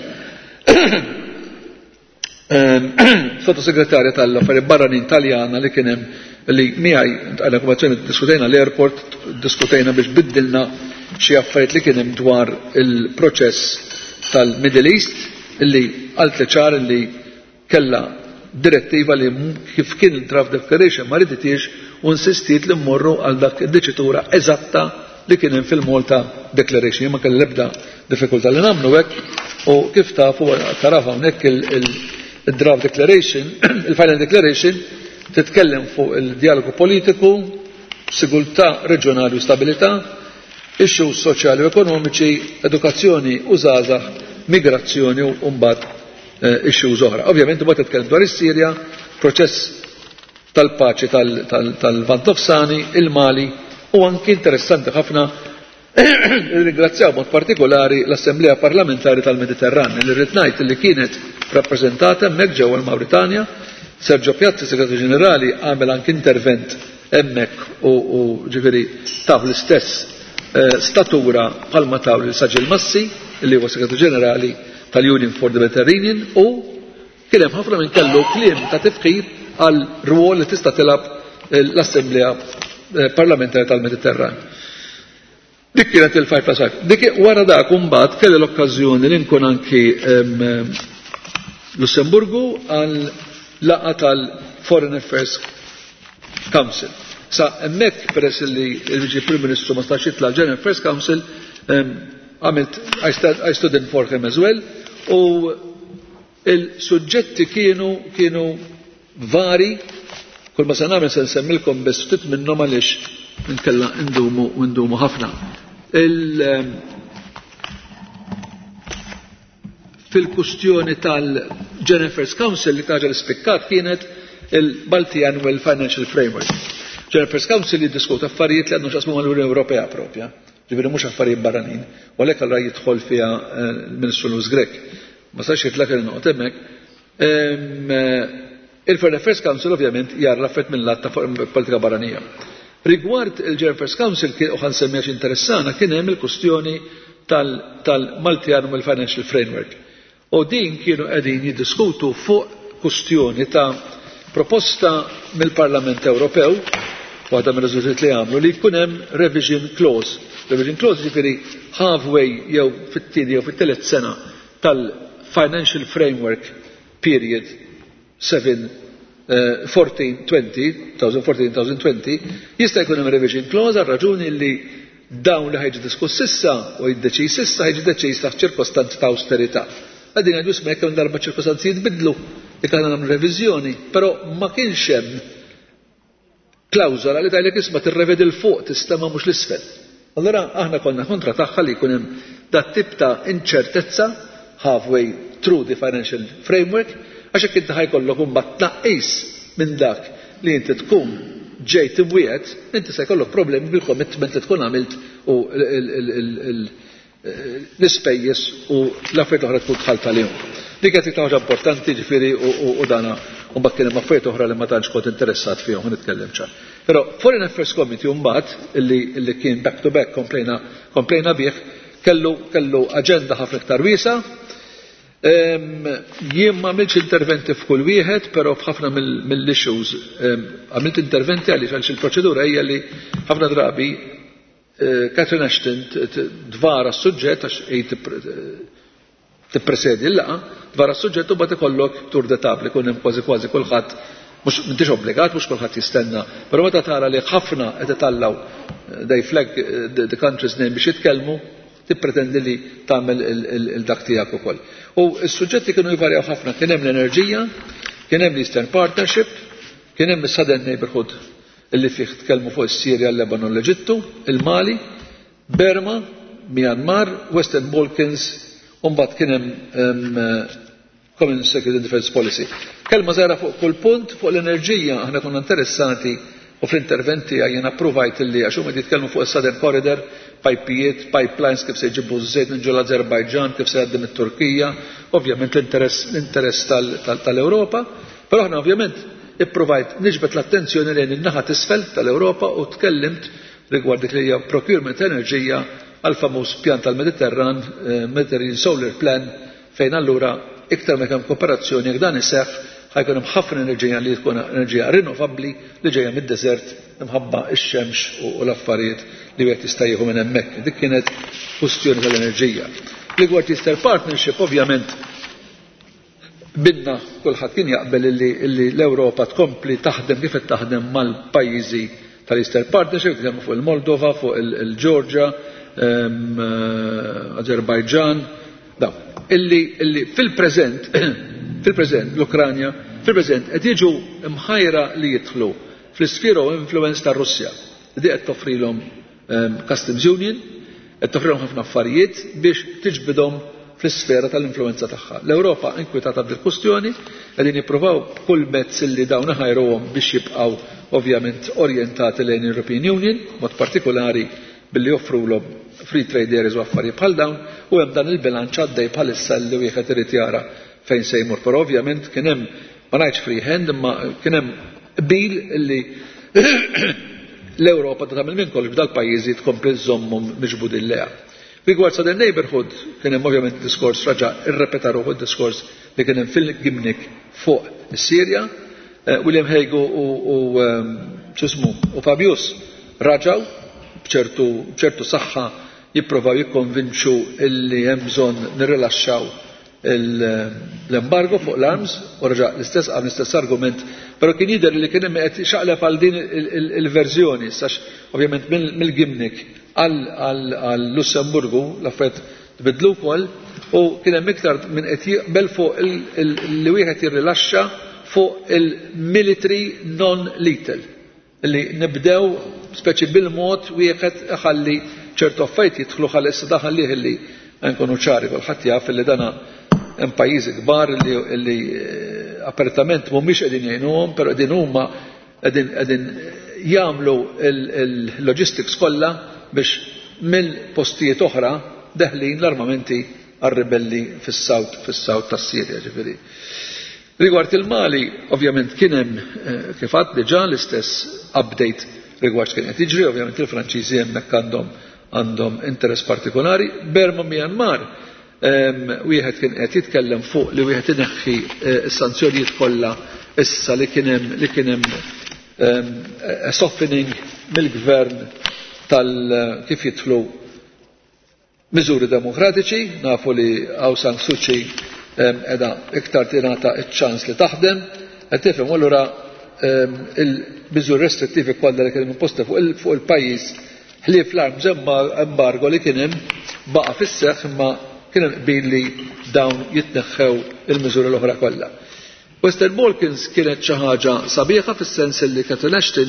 Speaker 6: sottosegretarja tal-affarijiet barranin Taljana li kien hemm li miegħi għal okkupazzjoni diskutejna l-airport, diskutejna biex biddilna xi affarijiet li kien hemm dwar il-proċess tal-Middle East illi għalt ċar illi kella direttiva li kif kien il-draft declaration ma riditiex u insistiet li mmorru għal dak id-deċitura eżatta li kien hemm fil-Malta Declaration. Ma kell ebda diffikultà li nagħmlu hekk u kif tafu taraw hawnhekk il-draft declaration, il-final declaration titkellem fuq il-dialogu politiku, sigurtà reġjonali u stabilità, issues soċjali u ekonomiċi, edukazzjoni u żgħażagħ, migrazzjoni u mbagħad issues oħra. Ovvjament mbagħad titkellem dwar is-Sirja, proċess tal-paċi tal-Vant Nofsani, il-Mali u anki interessanti ħafna ringrazzjaw mod partikolari l-Assemblea Parlamentari tal-Mediterran li rrid ngħid li kienet rappreżentata hemmhekk ġewwa l-Mawritanja. Sergio Piazzi, Segretarju Ġenerali, għamel anki intervent hemmhekk u ġifieri taw l-istess statura bħalma taw lil Saġil Massi li huwa Segretarju Ġenerali tal-Union for the Mediterranean u kien hemm ħafna minn kellu kliem ta' tifħir għal rwol li tista' tilab l-Assemblea Parlamentari tal-Mediterran. Dik kienet il-five plus five. Dik wara dak imbagħad kelli l-okkażjoni li nkun anki Lussemburgu għal laqgħa tal-Foreign Affairs Council. Sa hemmhekk peress li l-Viċi Prim Ministru ma stax jitla' l-General Affairs Council għamilt I stood in for him as well u il-suġġetti kienu kienu vari kull ma se nagħmel se nsemmilkom biss ftit minnhom għaliex inkella ndumu u ndumu ħafna. Fil-kustjoni tal-General Affairs Council li taġa l-ispikkat kienet il-Balti Annual Financial Framework. General Affairs Council jiddiskuta affarijiet li għandhom x'qasmu mal-Unjoni Ewropea propja. Ġifieri mhux affarijiet barranin. U għalhekk allura jidħol fiha l-Ministru Luis Grek. Ma sax jitlaq il-noqgħod hemmhekk. Il-Foreign Affairs Council ovvjament jarla fett mill-lat ta' politika barranija. Rigward il-General Affairs Council kien uħan semmiħax interessana kien hemm il-kustjoni tal-Malti Annual Financial Framework. U din kienu qegħdin jiddiskutu fuq kustjoni ta' proposta mill-Parlament Ewropew, waħda mir-riżultati li għamlu li jkun hemm revision clause. Revision clause jiġifieri halfway jew fit-tieni jew fit-tielet sena tal-Financial Framework period seven fourteen twenty twenty twenty jista' jkun hemm revision clause għal raġuni li dawn li ħajġi diskuss issa u jiddeċiż issa ħajġi deċiż taħt ċirkostanzi ta' austerità. Qegħdin ngħidu smek hemm darba ċirkostanzi jitbidlu li kellna nagħmlu reviżjoni, però ma kienx hemm klawżola li tgħidlek isma' tirrevedi l fuq tista' ma mhux l-isfel. Allura aħna konna kontra tagħha li jkun hemm dat tip ta' inċertezza halfway through the financial framework għax hekk inti ħajkollok imbagħad tnaqqis minn dak li inti tkun ġejt imwiegħed, inti se jkollok problemi bil-commitment li tkun għamilt u l-ispejjeż u l-affarijiet oħra tkun tħallt għalihom. Dik qed ħaġa importanti ġifieri u dana u mbagħad kien hemm affarijiet oħra li ma tantx kont interessat fihom u nitkellem ċar. Però Foreign Affairs Committee mbagħad illi kien back to back komplejna komplejna bih kellu kellu aġenda ħafna iktar wiesa'. Jien ma għamilx interventi f'kull wieħed, però f'ħafna mill-issues għamilt interventi għaliex għaliex il-proċedura hija li ħafna drabi Catherine Ashton dwar s-suġġett għax tippresedi l-laqa dwar s-suġġett u bagħad ikollok tur de table ikun hemm kważi kważi kulħadd mhux m'intix obbligat mhux kulħadd jistenna, però meta tara li ħafna qed itallgħu they flag the country's name biex jitkellmu tippretendi li tagħmel il-dak tiegħek ukoll. U s-suġġetti kienu jvarjaw ħafna, kien hemm l-enerġija, kien hemm l-Eastern Partnership, kien hemm is-Southern Neighborhood illi fih tkellmu fuq is-Sirja, l-Lebanon, l-Eġittu, il-Mali, Burma, Myanmar, Western Balkans, u mbagħad kien hemm Common Security and Defence Policy. Kelma żgħira fuq kull punt fuq l-enerġija aħna konna interessati u fl-interventi jiena approvajt illi għax huma jitkellmu fuq is-Southern Corridor, pajpijiet, pipelines kif se jġibu żejt minn ġol Azerbajġan, kif se jgħaddim it-Turkija, ovvjament l-interess tal-Ewropa, però aħna ovvjament ipprovajt niġbed l-attenzjoni lejn in-naħa t'isfel tal-Ewropa u tkellimt rigward dik li hija procurement enerġija għal famuż pjan tal-Mediterran, Mediterranean Solar Plan, fejn allura iktar ma kemm kooperazzjoni jekk dan iseħħ ħajkun hemm ħafna enerġija li tkun enerġija rinnovabbli li ġejja mid-deżert imħabba x-xemx u l-affarijiet li wieħed jista' jieħu minn hemmhekk. Dik kienet kwestjoni tal-enerġija. Rigward Eastern Partnership ovvjament binna kulħadd kien jaqbel illi l-Ewropa tkompli taħdem kif qed taħdem mal-pajjiżi tal-Eastern Partnership, kemm fuq il-Moldova, fuq il-Georgia, Azerbajġan, dawn. Illi illi fil-preżent fil-preżent l-Ukranja fil-preżent qed jiġu mħajra li jidħlu fl-isfera u influence tar-Russja. Di qed toffrilhom Customs Union, qed toffrilhom ħafna affarijiet biex tiġbidhom fl-isfera tal-influenza tagħha. L-Ewropa inkwetata bil-kwestjoni qegħdin jippruvaw kull mezz illi dawn iħajruhom biex jibqgħu ovvjament orjentati lejn European Union, mod partikolari billi joffrulhom free trade areas u affarijiet bħal dawn u hemm dan il-bilanċ għaddej bħalissa li wieħed irid jara fejn se jmur. Però ovvjament kien hemm ma ngħidx free hand imma kien hemm qbil illi l-Ewropa tagħmel minn kollox b'dal pajjiżi tkompli żommhom miġbudin leha. Rigward Southern Neighborhood kien hemm ovvjament diskors raġa' irrepeta ruħu d-diskors li kien hemm fil-Gimnik fuq is-Sirja, William Hague u ċismu u Fabius raġaw b'ċertu saħħa jippruvaw jikkonvinċu illi hemm bżonn nirrilaxxaw l-embargo fuq l-arms u raġa' l-istess għal l-istess argument, però kien jidher li kien hemm qed xaqleb għal din il-verżjoni sax ovvjament mill-Gimnik għal Lussemburgu l-affarijiet tbidlu wkoll u kien hemm iktar minn qed jiqbel fuq li wieħed jirrilaxxa fuq il-military non-lethal li nibdew speċi bil-mod wieħed iħalli ċertu affarijiet jidħlu ħalli issa daħallih illi nkunu ċari kulħadd jaf illi dana hemm pajjiżi kbar li apertament mhumiex qegħdin jgħinuhom, però qegħdin huma qegħdin jagħmlu l-logistics kollha biex mill-postijiet oħra deħlin l-armamenti għar-ribelli fis-sawt fis-sawt tas-Sirja ġifieri. Rigward il-Mali, ovvjament kien hemm kif għad diġà l-istess update rigward kien qed jiġri, ovvjament il-Franċiżi hemmhekk għandhom għandhom interess partikolari. Burma Myanmar wieħed kien qed jitkellem fuq li wieħed ineħħi s-sanzjonijiet kollha issa li kien hemm li kien hemm softening mill-gvern tal kif jidħlu miżuri demokratiċi, nafu li Aung San Suu Kyi qiegħda iktar tingħata ċ-ċans li taħdem, qed tifhem allura il-miżuri restrittivi kollha li kienu imposti fuq il-pajjiż ħlief l-arms embargo li kien hemm baqa' fis-seħħ imma kien hemm qbil li dawn jitneħħew il-miżuri l-oħra kollha. Western Balkans kienet xi ħaġa sabiħa fis-sens li Catherine Ashton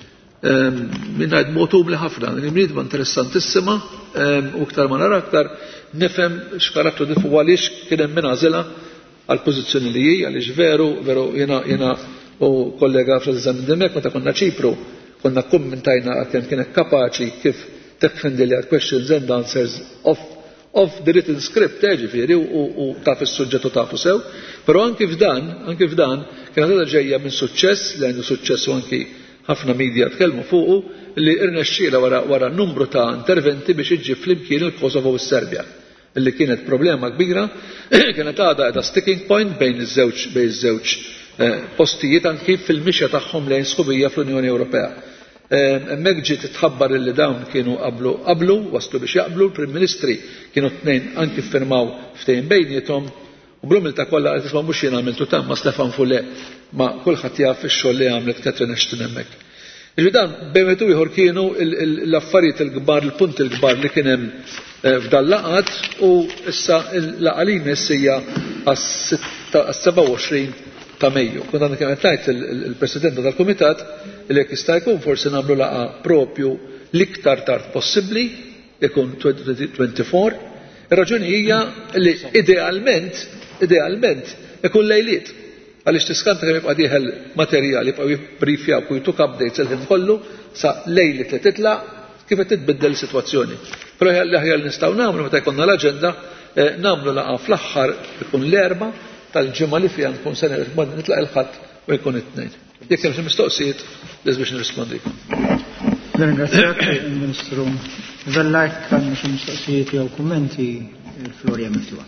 Speaker 6: minn ngħid mogħtub li ħafna, imriedba interessantissima u iktar ma nara aktar nifhem x'karattru difu għaliex kien hemm minagħżilha għall pożizzjoni li hi għaliex veru veru jiena jiena u kollega fl-eżamin demek meta konna Ċipru konna kummentajna kemm kienet kapaċi kif tiffendi li għal questions and answers of of the written script ġifieri u taf is-suġġett u tafu sew, però anki f'dan anki f'dan kienet għadha ġejja minn suċċess li għandu suċċess u anki ħafna media tkellmu fuqu li irnexxiela wara wara numru ta' interventi biex iġġib flimkien il-Kosovo u s-Serbja. Illi kienet problema kbira, kienet għadha qiegħda sticking point bejn iż-żewġ bejn iż-żewġ postijiet anki fil-mixja tagħhom lejn sħubija fl-Unjoni Ewropea. Hemmhekk ġiet tħabbar li dawn kienu qablu qablu waslu biex jaqblu l-Prim Ministri kienu tnejn anki ffirmaw ftehim bejniethom u bl-umilta kollha qed isma' mhux jien għamiltu tam ma' Stefan Fule ma' kulħadd jaf ix-xogħol li għamlet Catherine Ashton hemmhekk. Jiġri dan bejn ieħor kienu l-affarijiet il-kbar, il-punti l-kbar li kien hemm f'dan laqat u issa l-laqgħa li jmiss hija għas-seba' u għoxrin ta' Mejju. Kont għandna kemm ngħid il-Presidenta tal-Kumitat li jekk jista' jkun forsi nagħmlu laqgħa propju l-iktar tard possibbli ikun twenty-four. Ir-raġuni hija li idealment idealment ikun lejliet għaliex tiskanta kemm jibqa' dieħel materjali jibqgħu jibbriefjaw u jtuk updates il-ħin kollu sa lejliet li titlaq kif qed titbiddel is-sitwazzjoni. Però l-aħjar li nistgħu nagħmlu meta jkollna l-aġenda nagħmlu laqgħa fl-aħħar ikun l-erba' tal-ġimgħa li fiha nkun se nitlaq il-ħadd u jkun it-tnejn. Jekk hemm xi mistoqsijiet liż biex nirrispondikom.
Speaker 4: Ringrazzjak il-Ministru Vellajt għandna xi mistoqsijiet jew kummenti il-Florja miftuħa.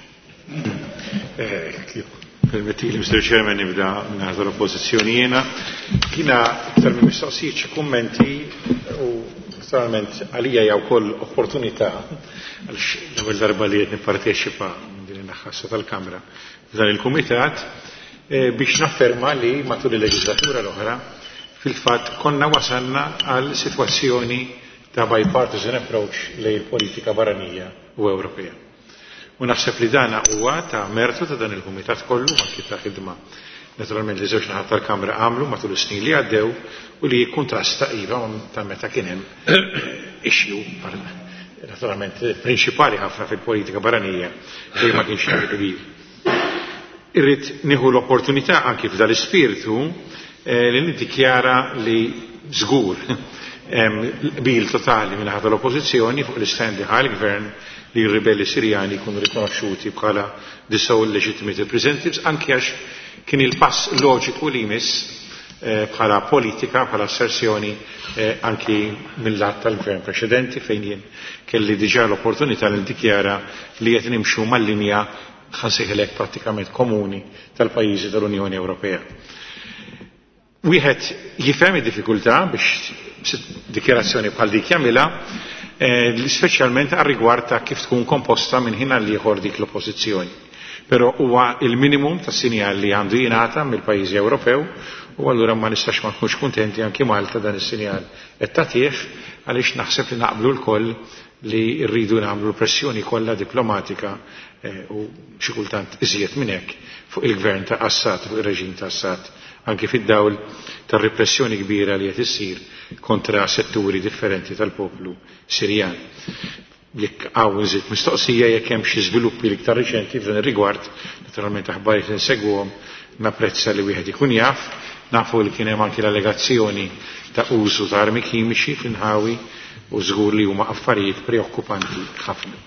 Speaker 5: Permettili, mister Chairman, nibda minn ħadd l-oppożizzjoni jiena. Kiena iktar minn mistoqsijiet xi kummenti u naturalment għalija hija wkoll opportunità għaliex l-ewwel darba li qed nipparteċipa minn din in-naħħassa tal-Kamra f'dan il-Kumitat biex nafferma li matul il-leġislatura l-oħra fil-fatt konna wasalna għal sitwazzjoni ta' bipartisan approach lejn il-politika barranija u Ewropea. U naħseb li dan huwa ta' mertu ta' dan il-Kumitat kollu ma kif ta' ħidma naturalment li żewġ naħat tal-Kamra għamlu matul is-snin li għaddew u li kontrasta iva ta' meta kien hemm issue naturalment prinċipali ħafna fil-politika barranija li ma kienx kbir. Irrid nieħu l-opportunità anki f'dan l-ispirtu li niddikjara li żgur bil totali minn ħadd l-oppożizzjoni fuq l-stand ħal gvern li r-ribelli Sirjani jkunu rikonoxxuti bħala the sole legitimate representatives anke għax kien il-pass loġiku li jmiss bħala politika, bħala asserzjoni anki mill-lat tal-gvern preċedenti fejn jien kelli diġà l-opportunità li ndikjara li qed nimxu mal-linja ħansejħilek prattikament komuni tal-pajjiżi tal-Unjoni Ewropea. Wieħed jifhem id-diffikultà biex dikjarazzjoni bħal dik jagħmilha speċjalment għal rigward ta' kif tkun komposta minn ħin għal ieħor dik l-oppożizzjoni. Però huwa il-minimum ta' sinjal li għandu jingħata mill-pajjiżi Ewropew u allura ma nistax ma nkunx kuntenti anke Malta dan is-sinjal qed tagħtih għaliex naħseb li naqblu l-koll li rridu nagħmlu pressjoni kollha diplomatika u xi kultant iżjed minn hekk fuq il-gvern ta' Assad fuq ir-reġim ta' Assad anke fid-dawl tar-repressjoni kbira li qed issir kontra setturi differenti tal-poplu Sirjan. Jekk hawn iżid mistoqsija jekk hemm xi żviluppi l-iktar riċenti f'dan ir-rigward, naturalment aħbarijiet insegwhom napprezza li wieħed ikun jaf, nafu li kien hemm anke l-allegazzjoni ta' użu ta' armi kimiċi fl-inħawi u żgur li huma affarijiet preokkupanti ħafna.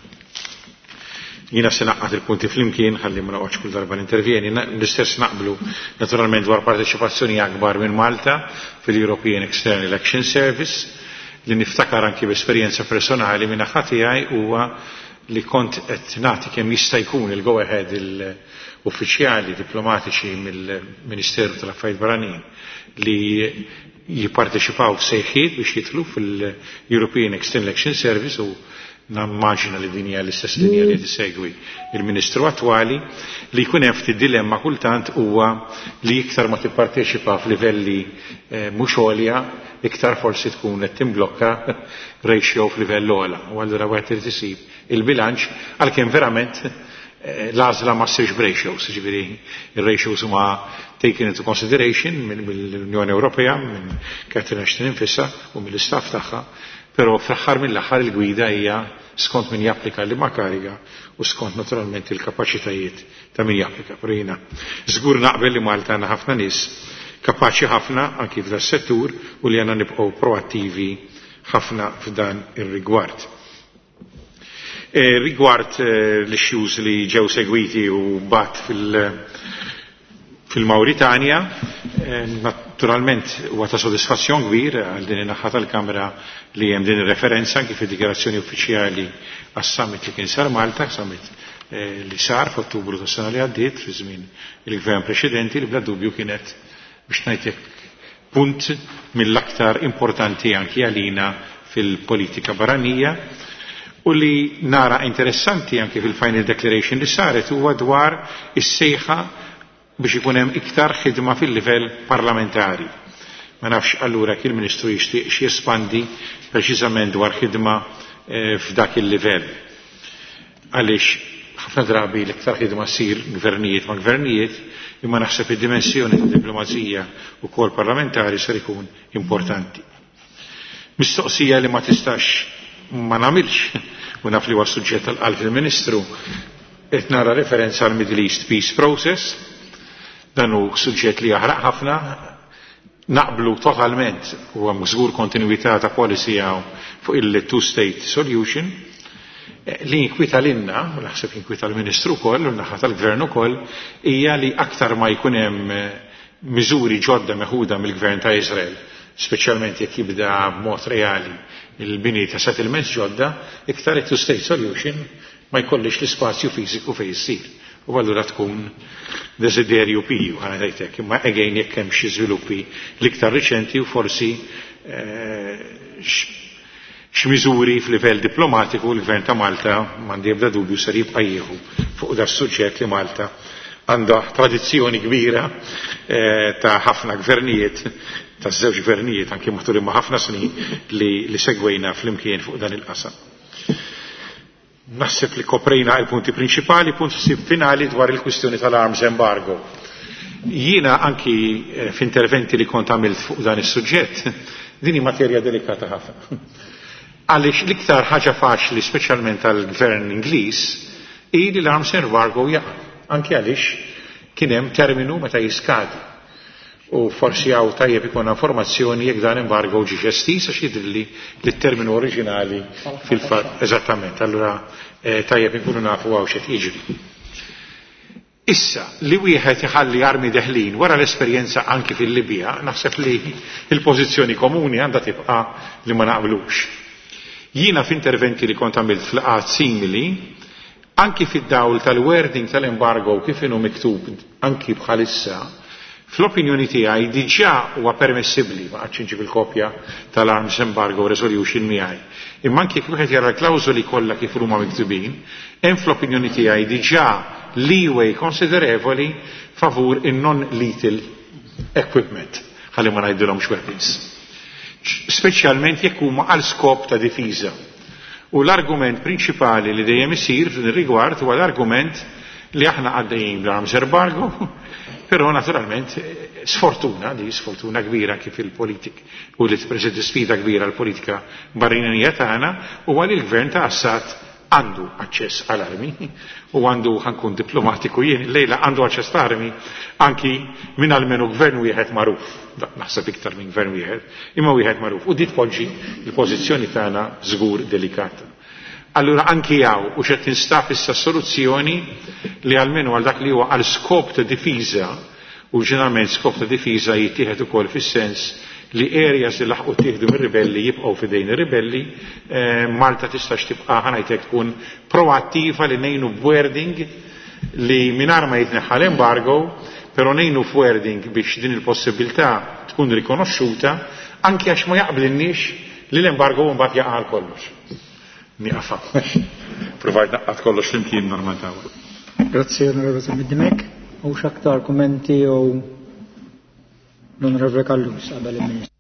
Speaker 5: Jiena se naqqat il-punti flimkien ħalli ma noqgħodx kull darba nintervjeni, l-istess naqblu naturalment dwar parteċipazzjoni akbar minn Malta fil-European External Election Service li niftakar anki b'esperjenza personali minn naħa tiegħi huwa li kont qed nagħti kemm jista' jkun il-go ahead il-uffiċjali diplomatiċi mill-Ministeru tal-Affarijiet Barranin li jipparteċipaw f'sejħiet biex jidħlu fil-European External Election Service u nammaġina li din hija l-istess linja li tisegwi il-Ministru attwali li jkun hemm ftit dilemma kultant huwa li iktar ma tipparteċipa f'livelli mhux għolja iktar forsi tkun qed timblokka ratio f'livell ogħla. U allura wieħed irid isib il-bilanċ għalkemm verament l-għażla ma ssirx b'ratios, jiġifieri ir-ratios huma taken into consideration mill-Unjoni Ewropea, minn Catherine Ashton infissa u mill-istaff tagħha, però fl-aħħar mill-aħħar il-gwida hija skont min japplika li ma kariga u skont naturalment il-kapaċitajiet ta' min japplika. Però jiena żgur naqbel li Malta għandna ħafna nies kapaċi ħafna anki f'dan settur u li għandna nibqgħu proattivi ħafna f'dan ir-rigward. Rigward l-issues li ġew segwiti u bat fil-Mauritania, naturalment huwa ta' sodisfazzjon kbir għal din in-naħa tal-Kamra li hemm din ir-referenza anke fid-dikjarazzjoni uffiċjali għas-summit li kien sar Malta, summit li sar f'Ottubru tas-sena li għaddiet fi żmien il-Gvern preċedenti li bla dubju kienet biex ngħidlek punt mill-aktar importanti anki għalina fil-politika barranija u li nara interessanti anki fil-Final Declaration li saret huwa dwar is-sejħa biex ikun hemm iktar ħidma fil-livell parlamentari. Ma nafx allura kien il-Ministru jixtieq xi jespandi preċiżament dwar ħidma f'dak il-livell. Għaliex ħafna drabi l-iktar ħidma ssir gvernijiet ma' gvernijiet, imma naħseb id-dimensjoni ta' diplomazija u kol parlamentari ser ikun importanti. Mistoqsija li ma tistax ma nagħmilx u naf li huwa suġġett tal-qalb il-Ministru qed nara referenza għal Middle East Peace Process, dan hu suġġett li jaħraq ħafna, naqblu totalment u hemm żgur kontinwità ta' policy hawn fuq il-two-state solution. Li jinkwita l-inna, u naħseb jinkwita l-Ministru koll, u naħat tal-Gvern ukoll, hija li aktar ma jkun hemm miżuri ġodda meħuda mill-Gvern ta' Iżrael, speċjalment jekk jibda b'mod reali il-bini ta' settlements ġodda, iktar it-two-state solution ma jkollix l-ispazju fiżiku fejn issir. U allura tkun desiderju piju, ħana dajtek, imma egħin jekk hemm xi żviluppi l-iktar riċenti u forsi x'miżuri f'livell diplomatiku l-Gvern ta' Malta m'għandi ebda dubju ser jibqa' jieħu fuq da suġġett li Malta għandha tradizzjoni kbira ta' ħafna gvernijiet, ta' żewġ gvernijiet anke matul imma ħafna snin li li segwejna flimkien fuq dan il-qasam. Naħseb li koprejna il-punti prinċipali, punt finali dwar il-kwistjoni tal-arms embargo. Jiena anki f'interventi li kont għamilt fuq dan is-suġġett, din hi materja delikata ħafna. Għaliex l-iktar ħaġa faċli, speċjalment tal-Gvern Ingliż, hi li l-arms embargo jaqa', anke għaliex kien hemm terminu meta jiskadi. U forsi għaw tajjeb ikun informazzjoni jekk dan embargo ġi ġestis għax jidrilli li t-terminu oriġinali fil-fatt. Eżattament, allura tajjeb ikunu nafu għaw xed jiġri. Issa, li wieħed iħalli armi deħlin wara l-esperjenza anki fil-Libja, naħseb li il-pożizzjoni komuni għandha tibqa' li ma naqblux. Jiena f'interventi li kont għamilt fl-qat simili, anki fid-dawl tal-wording tal-embargo kif inhu miktub anki bħalissa, fl-opinjoni tiegħi diġà huwa permessibbli ma għadx fil-kopja tal-Arms Embargo Resolution miegħi. Imma anke kif wieħed jara l-klawżoli kollha kif huma miktubin, hemm fl-opinjoni tiegħi diġà leeway konsiderevoli favur in-non-lethal equipment, ħalli ma ngħidulhomx weapons. Speċjalment jekk huma għal skop ta' difiża. U l-argument prinċipali li dejjem isir f'din ir-rigward huwa l-argument li aħna għaddejjin bl-arms embargo, però naturalment sfortuna, di sfortuna kbira kif il-politik u li t-preżenti sfida kbira l-politika barranija tagħna u għal il-gvern ta' Assad għandu aċċess għall-armi u għandu ħankun diplomatiku jien lejla għandu aċċess tal-armi anki minn almenu gvern wieħed magħruf, naħseb iktar minn gvern wieħed, imma wieħed magħruf u di tpoġġi il-pożizzjoni tagħna żgur delikata. Allura anki jaw u xed tinstaf issa soluzzjoni li għalmenu għal dak li huwa għal skop ta' difiża u ġeneralment skop ta' difiża jittieħed ukoll fis-sens li areas li laħqu tieħdu mir-ribelli jibqgħu f'idejn ir-ribelli, Malta tistax tibqa' ħanajtek tkun proattiva li ngħinu b'wording li mingħajr ma jitneħħa l-embargo, però ngħinu f'wording biex din il-possibilità tkun rikonoxxuta anke għax ma jaqblinniex li l-embargo mbagħad jaqa' għal kollox. Niqafa. Provajt naqqat kollox flimkien normal ta'
Speaker 4: Grazie, onorevole Middimek. U xaktar kommenti u l-onorevole Kallus għabel il-Ministru.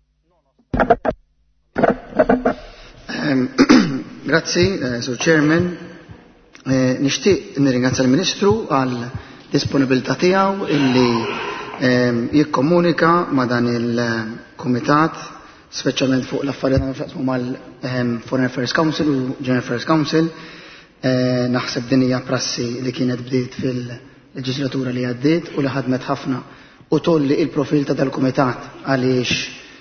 Speaker 7: Grazie, Sur Chairman. Nishtiq nirringrazzja l-Ministru għal disponibilità tiegħu illi jikkomunika ma' dan il-Kumitat speċjalment fuq l-affarijiet għandhom xaqsmu mal-Foreign Affairs Council u General Affairs Council. Naħseb din hija prassi li kienet bdiet fil-leġislatura li għaddiet u li ħadmet ħafna u tolli il-profil ta' dal-Kumitat għaliex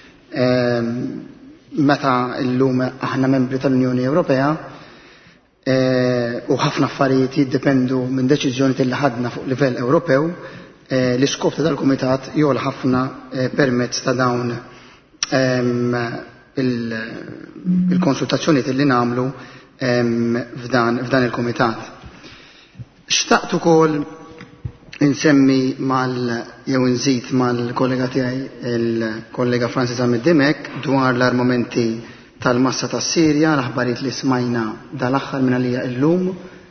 Speaker 7: meta llum aħna membri tal-Unjoni Ewropea u ħafna affarijiet jiddependu minn deċiżjoni li ħadna fuq livell Ewropew, l-iskop ta' dal-Kumitat jogħol ħafna permezz ta' dawn il-konsultazzjoni li nagħmlu f'dan il-Kumitat. Xtaqt ukoll insemmi mal jew nżid mal-kollega tiegħi il-kollega Francis Ahmed Dimek dwar l-armamenti tal-massa tas-Sirja, l-aħbarijiet li smajna dal-aħħar minn għalija llum,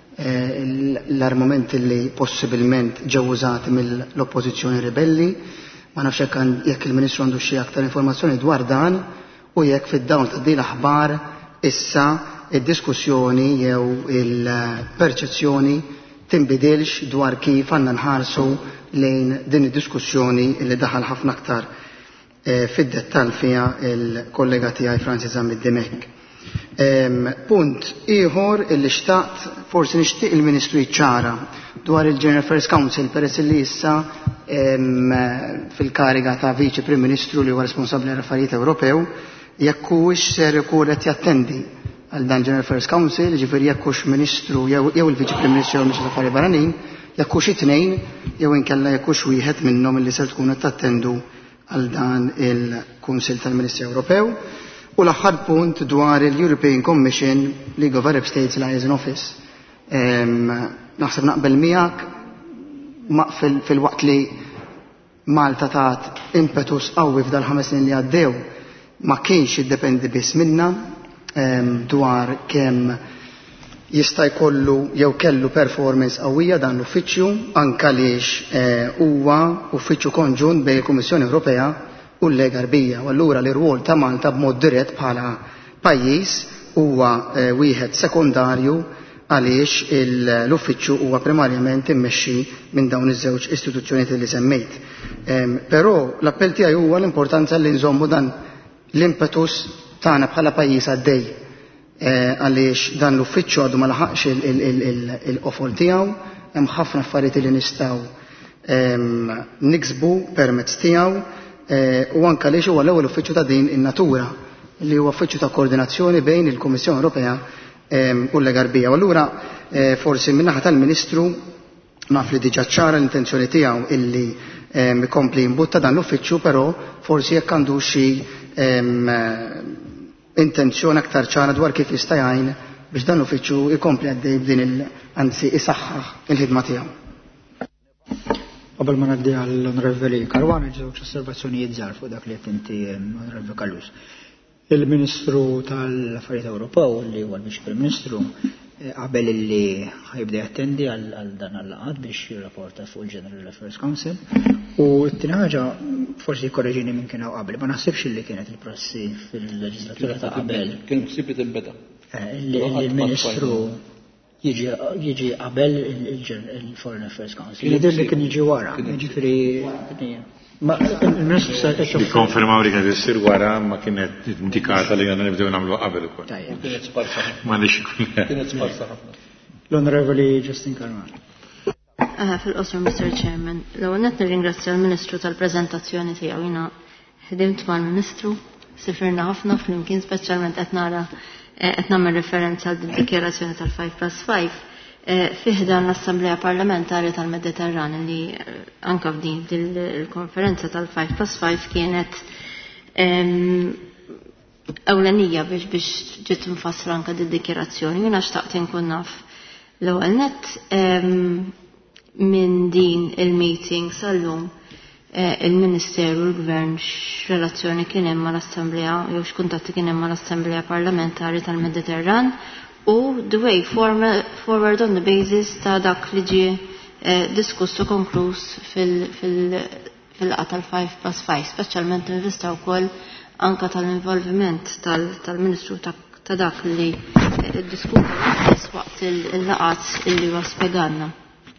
Speaker 7: l-armamenti li possibilment ġew użati mill-oppożizzjoni ribelli. Ma nafx jekk il-Ministru għandu xi aktar informazzjoni dwar dan u jekk fid-dawl ta' din l-aħbar issa id-diskussjoni jew il-perċezzjoni tinbidilx dwar kif għandna nħarsu lejn din id-diskussjoni li daħal ħafna aktar fid-dettall fiha il-kollega tiegħi Francis Ahmed Dimek. Punt ieħor illi xtaqt forsi nixtieq il-Ministru jiċċara dwar il-General Affairs Council peress li issa fil-kariga ta' Viċi Prim Ministru li huwa responsabbli għall-affarijiet Ewropew jekk huwiex ser ikun qed jattendi għal dan General Affairs Council, ġifieri jekk hux Ministru jew il-Viċi Prim Ministru jew Ministru tal-Affarijiet Barranin, jekk hux it-tnejn jew inkella jekk hux wieħed minnhom li ser tkun qed tattendu għal dan il-Kunsill tal-Ministri Ewropew. U l-aħħar punt dwar il-European Commission League of Arab States Liaison Office. Naħseb naqbel miegħek fil-waqt li Malta tat impetus qawwi f'dal ħames snin li għaddew ma kienx jiddependi biss minna dwar kemm jista' jkollu jew kellu performance qawwija dan l-uffiċċju anke għaliex huwa uffiċċju konġunt bejn il-Kummissjoni Ewropea u l-Lega Arbija. U allura l-irwol ta' Malta b'mod dirett bħala pajjiż huwa wieħed sekundarju għaliex l-uffiċċju huwa primarjament immexxi minn dawn iż-żewġ istituzzjonijiet li semmejt. Però l-appell tiegħi huwa l-importanza li nżommu dan l-impetus tagħna bħala pajjiż għaddej għaliex dan l-uffiċċju għadu ma laħaqx il-qofol tiegħu, hemm ħafna affarijiet li nistgħu niksbu permezz tiegħu u anke għaliex huwa l-ewwel uffiċċju ta' din in-natura li huwa uffiċċju ta' koordinazzjoni bejn il-Kummissjoni Ewropea u l-Lega Arbija. U allura forsi min-naħa tal-Ministru naf li diġà ċara l-intenzjoni tiegħu illi ikompli jimbutta dan l-uffiċċju, però forsi jekk għandu xi intenzjoni aktar ċara dwar kif jista' jgħin biex dan l-uffiċċju ikompli għaddej b'din il-anzi isaħħaħ il-ħidma tiegħu.
Speaker 4: Qabel ma ngħaddi għall-Onorevoli Karwana ġewġ osservazzjonijiet żgħar fuq dak li qed inti Onorevoli Kallus. Il-Ministru tal-Affarijiet Ewropew li huwa l-Viċi Prim Ministru qabel illi ħajbda jattendi għal dan għall-laqgħat biex jirrapporta fuq il-General Affairs Council. U t-tieni ħaġa forsi jkorreġini minn kien qabel, ma naħsibx illi kienet il-prassi fil-leġislatura ta' qabel.
Speaker 6: Kien ħsieb tinbeda.
Speaker 4: Il-Ministru jiġi qabel il-Foreign Affairs Council. Jidir li kien jiġi wara, jiġifieri ma il-Ministru sa jxof.
Speaker 5: Konfermaw li kienet issir wara ma kienet indikata li għandna nibdew nagħmlu qabel ukoll.
Speaker 6: Kienet sparsa.
Speaker 5: Ma nix ikun.
Speaker 6: Kienet sparsa ħafna.
Speaker 4: L-Onorevoli Justin Karman.
Speaker 8: Fil-qosor, Mister Chairman, l-ewwel nett nirringrazzja l-Ministru tal-preżentazzjoni tiegħu. Jiena ħdimt mal-Ministru, sifirna ħafna flimkien speċjalment qed nara qed nagħmel referenza għal dikjarazzjoni tal-five plus five fih dan l-Assembleja Parlamentari tal-Mediterran li anke f'din il-konferenza tal-five plus five kienet ewlenija biex biex ġiet infassra anke d-dikjarazzjoni. Jiena xtaqt inkun naf l-ewwel nett minn din il-meeting sal-lum il-Ministeru l-Gvern x'relazzjoni kien hemm mal-Assembleja jew x'kuntatti kien hemm mal-Assembleja Parlamentari tal-Mediterran u the way forward on the basis ta' dak li ġie diskuss u konkluż fil-qa tal-five plus five, speċjalment nivista wkoll anke tal-involviment tal-Ministru ta' dak li diskuta waqt il-laqat illi huwa spjegalna.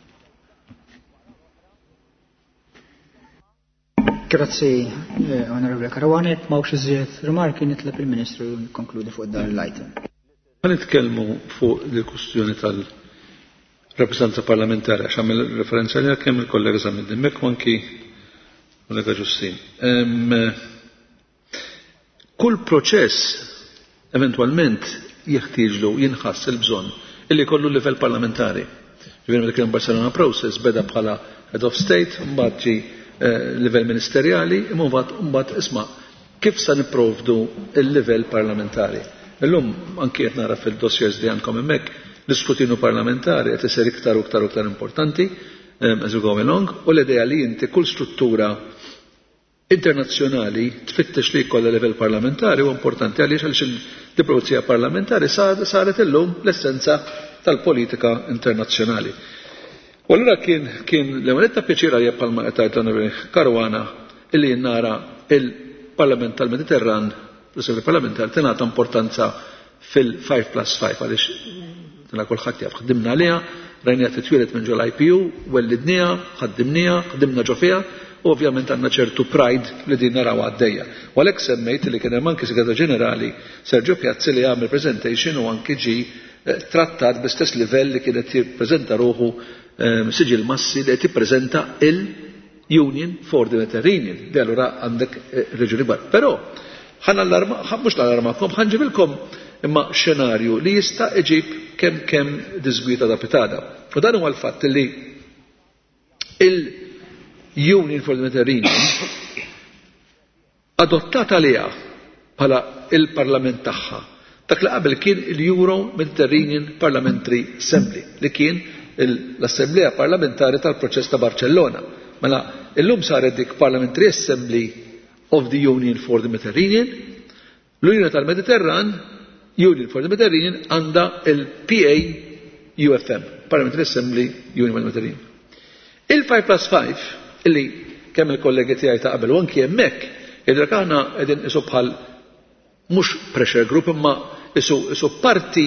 Speaker 4: Grazzi, Onorevole Karwana, mawx iżjed rimarki nitleb il-Ministru jikkonkludi fuq dan l-item.
Speaker 6: Ma nitkellmu fuq il-kustjoni tal-rappresentanza parlamentari għax għamil referenza li kemm il-kollega Zamid Dimmek u anki kollega Ġustin. Kull proċess eventualment jeħtieġlu jinħass il-bżonn illi kollu livell parlamentari. Ġifieri meta kien Barcelona process beda bħala head of state, mbagħad ġi livell ministerjali, imma mbagħad isma' kif se nipprovdu il-livell parlamentari. Illum anke qed nara fil-dossiers li għandkom hemmhekk l-iskrutinu parlamentari qed isir iktar u iktar u iktar importanti um, as we go along, u l-idea li inti kull struttura internazzjonali tfittex li jkollha level parlamentari u importanti għaliex għaliex il-diplomazija parlamentari saret illum l-essenza tal-politika internazzjonali. U allura kien kien l-ewwel ta' pjaċir għalija bħalma qed tgħid Karwana illi nara il-Parlament tal-Mediterran, l-Assembli Parlamentari tingħata importanza fil-five plus five għaliex tina kulħadd jaf ħdimna għaliha, rajnija titwilet minn ġol I P U, wellidniha, ħaddimniha, ħdimna ġo fiha, u ovvjament għandna ċertu pride li din naraw għaddejja. U għalhekk semmejt li kien hemm anke Segretarju Ġenerali Sergio Piazzi li għamel presentation u anke ġi trattat b'istess livell li kienet jippreżenta ruħu siġil massi li qed jippreżenta il-Union for the Mediterranean li allura għandek reġuni kbar. Però ħan allarma, mhux l-allarmakom, ħanġibilkom imma xenarju li jista' iġib kemm kemm disgwita da pitada. U dan huwa l-fatt li il-Union for the Mediterranean adottat għaliha bħala il-Parlament tagħha. Dak li qabel kien il-Euro Mediterranean Parliamentary Assembly li kien l-Assemblea Parlamentari tal-Proċess ta' Barcellona. Mela illum saret dik Parliamentary Assembly of the Union for the Mediterranean, l-Unjoni tal-Mediterran, Union for the Mediterranean għandha il-P A U F M, Parliamentary Assembly Union for the Mediterranean. Il-five plus five, illi kemm il-kollegi tiegħi ta' qabel u anki hemmhekk, idrak aħna qegħdin isu bħal mhux pressure group imma isu isu parti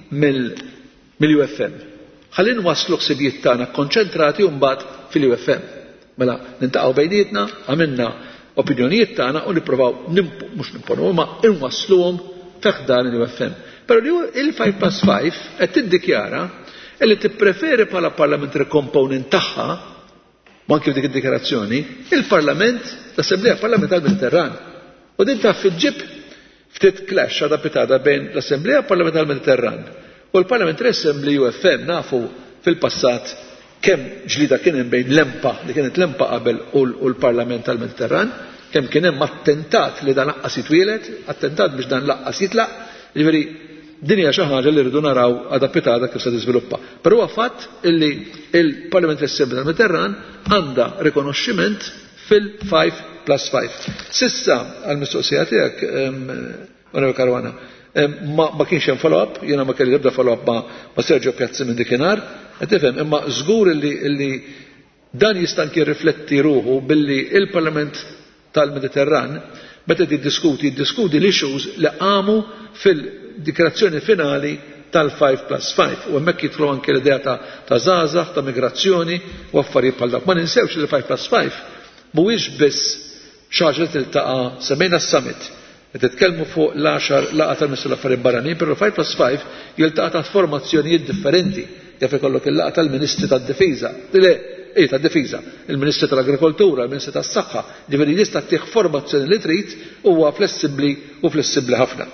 Speaker 6: mill-U F M. Ħallin waslu ħsibijiet tagħna konċentrati u mbagħad fil-U F M. Mela nintaqgħu bejnietna, għamilna opinjonijiet tagħna u nippruvaw mhux nimponu ma inwassluhom fih dan il-U F M. Però il-five plus five qed tiddikjara li tippreferi bħala parliamentary component tagħha ma anke dik id-dikjarazzjoni il-Parlament, l-Assemblea Parlamentari tal-Mediterran. U din taf fil-ġib ftit clash adapitada bejn l-Assemblea Parlamentari tal-Mediterran u l-Parliamentary Assembly U F M nafu fil-passat kemm ġlida kien hemm bejn l-empa li kienet l-empa qabel u l-Parlament tal-Mediterran, kemm kien hemm attentat li dan laqqas jitwielet, attentat biex dan laqqas jitlaq, jiġifieri din hija xi ħaġa li rridu naraw adapitada kif se tiżviluppa. Però huwa fatt illi il-Parliamentary Assembly tal-Mediterran għandha rikonoxximent fil-five plus five. Sissa għall-mistoqsija tiegħek Onorevole Karwana, ma kienx hemm follow-up, jiena ma kelli nibda follow-up ma' Sergio Piazzi minn dikinhar, qed tifhem, imma żgur illi dan jista' anke jirrifletti ruħu billi il-Parlament tal-Mediterran meta jiddiskuti jiddiskuti l-issues li qamu fil-dikrazzjoni finali tal-five plus five u hemmhekk jidħlu anke l-idea ta' żgħażagħ, ta' migrazzjoni u affarijiet bħal dak. Ma ninsewx li five plus five mhuwiex biss xi ħaġa li tiltaqa' semmejna s-summit. Qed titkellmu fuq l-għaxar laqgħa tal-Ministru tal-Affarijiet Barranin, però five plus five jiltaqa' ta' formazzjonijiet differenti. Jaf ikollok il-laqgħa tal-Ministri tad-Difiża. Ej, tad-Difiża, il-Ministru tal-Agrikoltura, il-Ministru tas-Saħħa, ġifieri jista' tieħ formazzjoni li trid huwa flessibbli u flessibbli ħafna.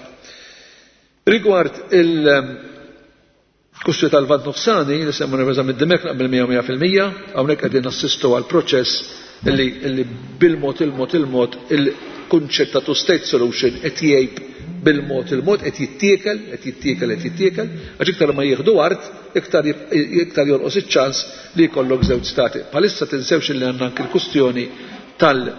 Speaker 6: Rigward il-kustju tal-Vant Nofsani, li semmu nirreża mid-Dimek naqbel mija fil-mija, hawnhekk qegħdin nassistu għal proċess illi bil-mod il-mod il-mod il-kunċett ta' two-state solution qed jgħid bil-mod il-mod qed jittiekel, qed jittiekel, qed jittiekel, għax iktar ma jieħdu art, iktar iktar jorqos iċ-ċans li jkollok żewġ stati. Bħalissa tinsewx li għandna anke l-kustjoni tal-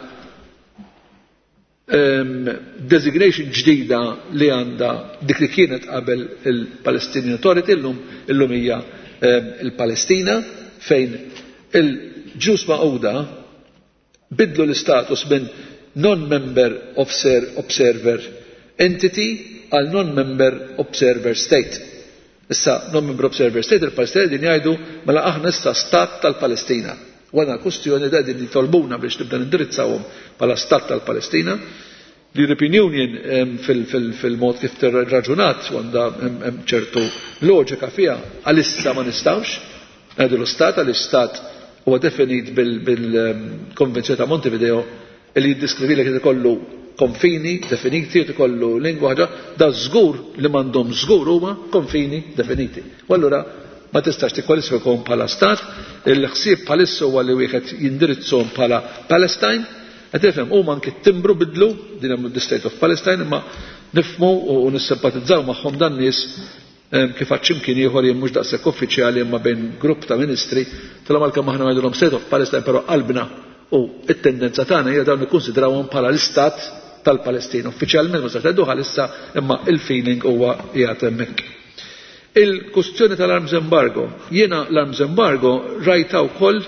Speaker 6: designation ġdida li għandha dik li kienet qabel il-Palestinian Authority illum illum hija il-Palestina fejn il-ġus Magħquda bidlu l-istatus minn non-member observer entity għal non-member observer state. Issa non-member observer state il-Palestina din jgħidu mela aħna issa stat tal-Palestina. Għana kustjoni da din jitolbuna biex nibda nindirizzawhom bħala stat tal-Palestina. L-European Union fil-mod kif raġunat għandha ċertu loġika fiha għalissa ma nistgħux ngħidu l-istat għal-istat huwa definit bil-Konvenzjoni ta' Montevideo li jiddiskrivi li ikollu konfini definiti u ikollu lingwa ħaġa da żgur li m'għandhom żgur huma konfini definiti. U allura ma tistax tikkwalifikhom bħala stat, il-ħsieb bħalissa huwa li wieħed jindirizzhom bħala Palestine, qed tifhem huma anke timbru bidlu din hemm the State of Palestine imma nifhmu u nissimpatizzaw magħhom dan nies kif għaċċimkien ieħor jien mhux daqshekk uffiċjali imma bejn grupp ta' ministri tal malkemm aħna ngħidulhom State of Palestine però qalbna u t-tendenza tagħna hija dawn nikkunsidrawhom bħala l-istat tal-Palestina. Uffiċjalment ma se tgħiduha issa imma il-feeling huwa qiegħed hemmhekk. Il-kwistjoni tal-arms embargo. Jiena l-arms embargo rajta wkoll